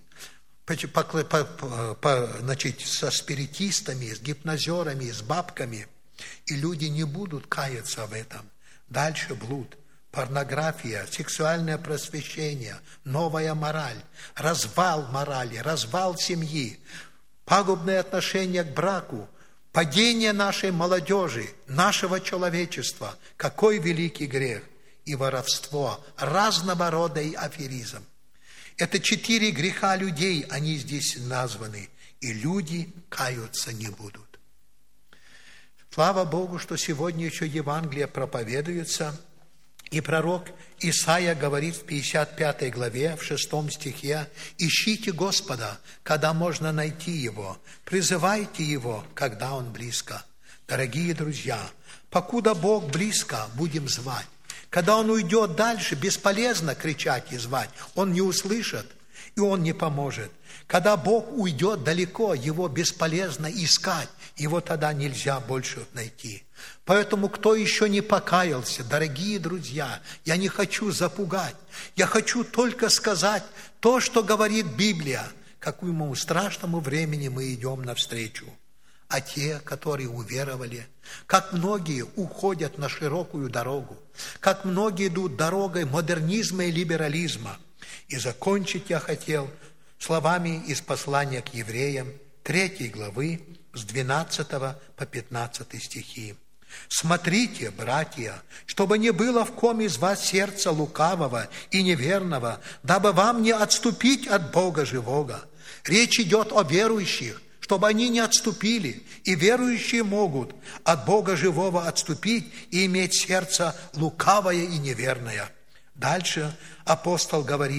Со спиритистами, с гипнозерами, с бабками. И люди не будут каяться в этом. Дальше блуд, порнография, сексуальное просвещение, новая мораль, развал морали, развал семьи, пагубное отношение к браку, падение нашей молодежи, нашего человечества. Какой великий грех! И воровство, разного рода и аферизм. Это 4 греха людей, они здесь названы, и люди каются не будут. Слава Богу, что сегодня еще Евангелие проповедуется, и пророк Исаия говорит в 55 главе, в 6 стихе, «Ищите Господа, когда можно найти Его, призывайте Его, когда Он близко». Дорогие друзья, покуда Бог близко, будем звать. Когда Он уйдет дальше, бесполезно кричать и звать. Он не услышит, и Он не поможет. Когда Бог уйдет далеко, Его бесполезно искать. Его тогда нельзя больше найти. Поэтому, кто еще не покаялся, дорогие друзья, я не хочу запугать. Я хочу только сказать то, что говорит Библия, какому страшному времени мы идем навстречу. А те, которые уверовали, как многие уходят на широкую дорогу, как многие идут дорогой модернизма и либерализма. И закончить я хотел словами из послания к евреям, 3 главы, с 12 по 15 стихи. «Смотрите, братья, чтобы не было в ком из вас сердца лукавого и неверного, дабы вам не отступить от Бога живого». Речь идет о верующих, чтобы они не отступили, и верующие могут от Бога живого отступить и иметь сердце лукавое и неверное. Дальше апостол говорит,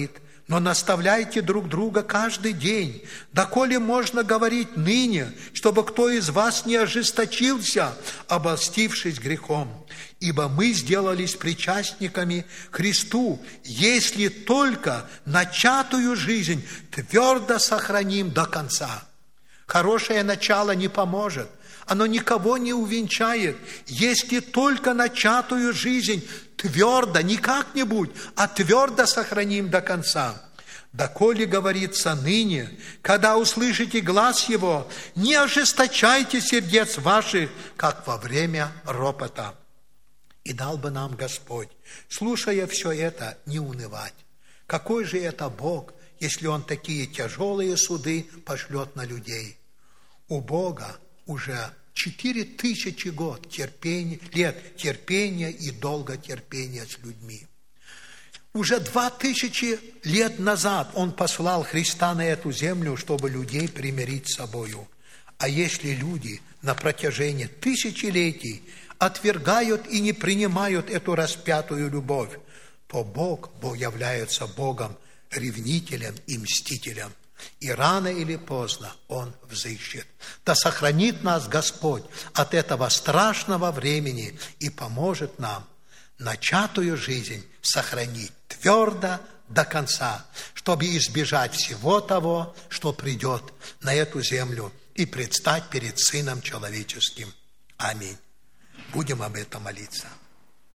но наставляйте друг друга каждый день, доколе можно говорить ныне, чтобы кто из вас не ожесточился, обольстившись грехом. Ибо мы сделались причастниками Христу, если только начатую жизнь твердо сохраним до конца. Хорошее начало не поможет, оно никого не увенчает, если только начатую жизнь твердо, не как-нибудь, а твердо сохраним до конца. Доколе говорится ныне, когда услышите глас Его, не ожесточайте сердец ваших, как во время ропота. И дал бы нам Господь, слушая все это, не унывать. Какой же это Бог, если Он такие тяжелые суды пошлет на людей? У Бога уже 4000 лет терпения и долготерпения с людьми. Уже 2000 лет назад Он послал Христа на эту землю, чтобы людей примирить с собою. А если люди на протяжении тысячелетий отвергают и не принимают эту распятую любовь, то Бог является Богом ревнителем и мстителем. И рано или поздно Он взыщет. Да сохранит нас Господь от этого страшного времени и поможет нам начатую жизнь сохранить твердо до конца, чтобы избежать всего того, что придет на эту землю и предстать перед Сыном Человеческим. Аминь. Будем об этом молиться.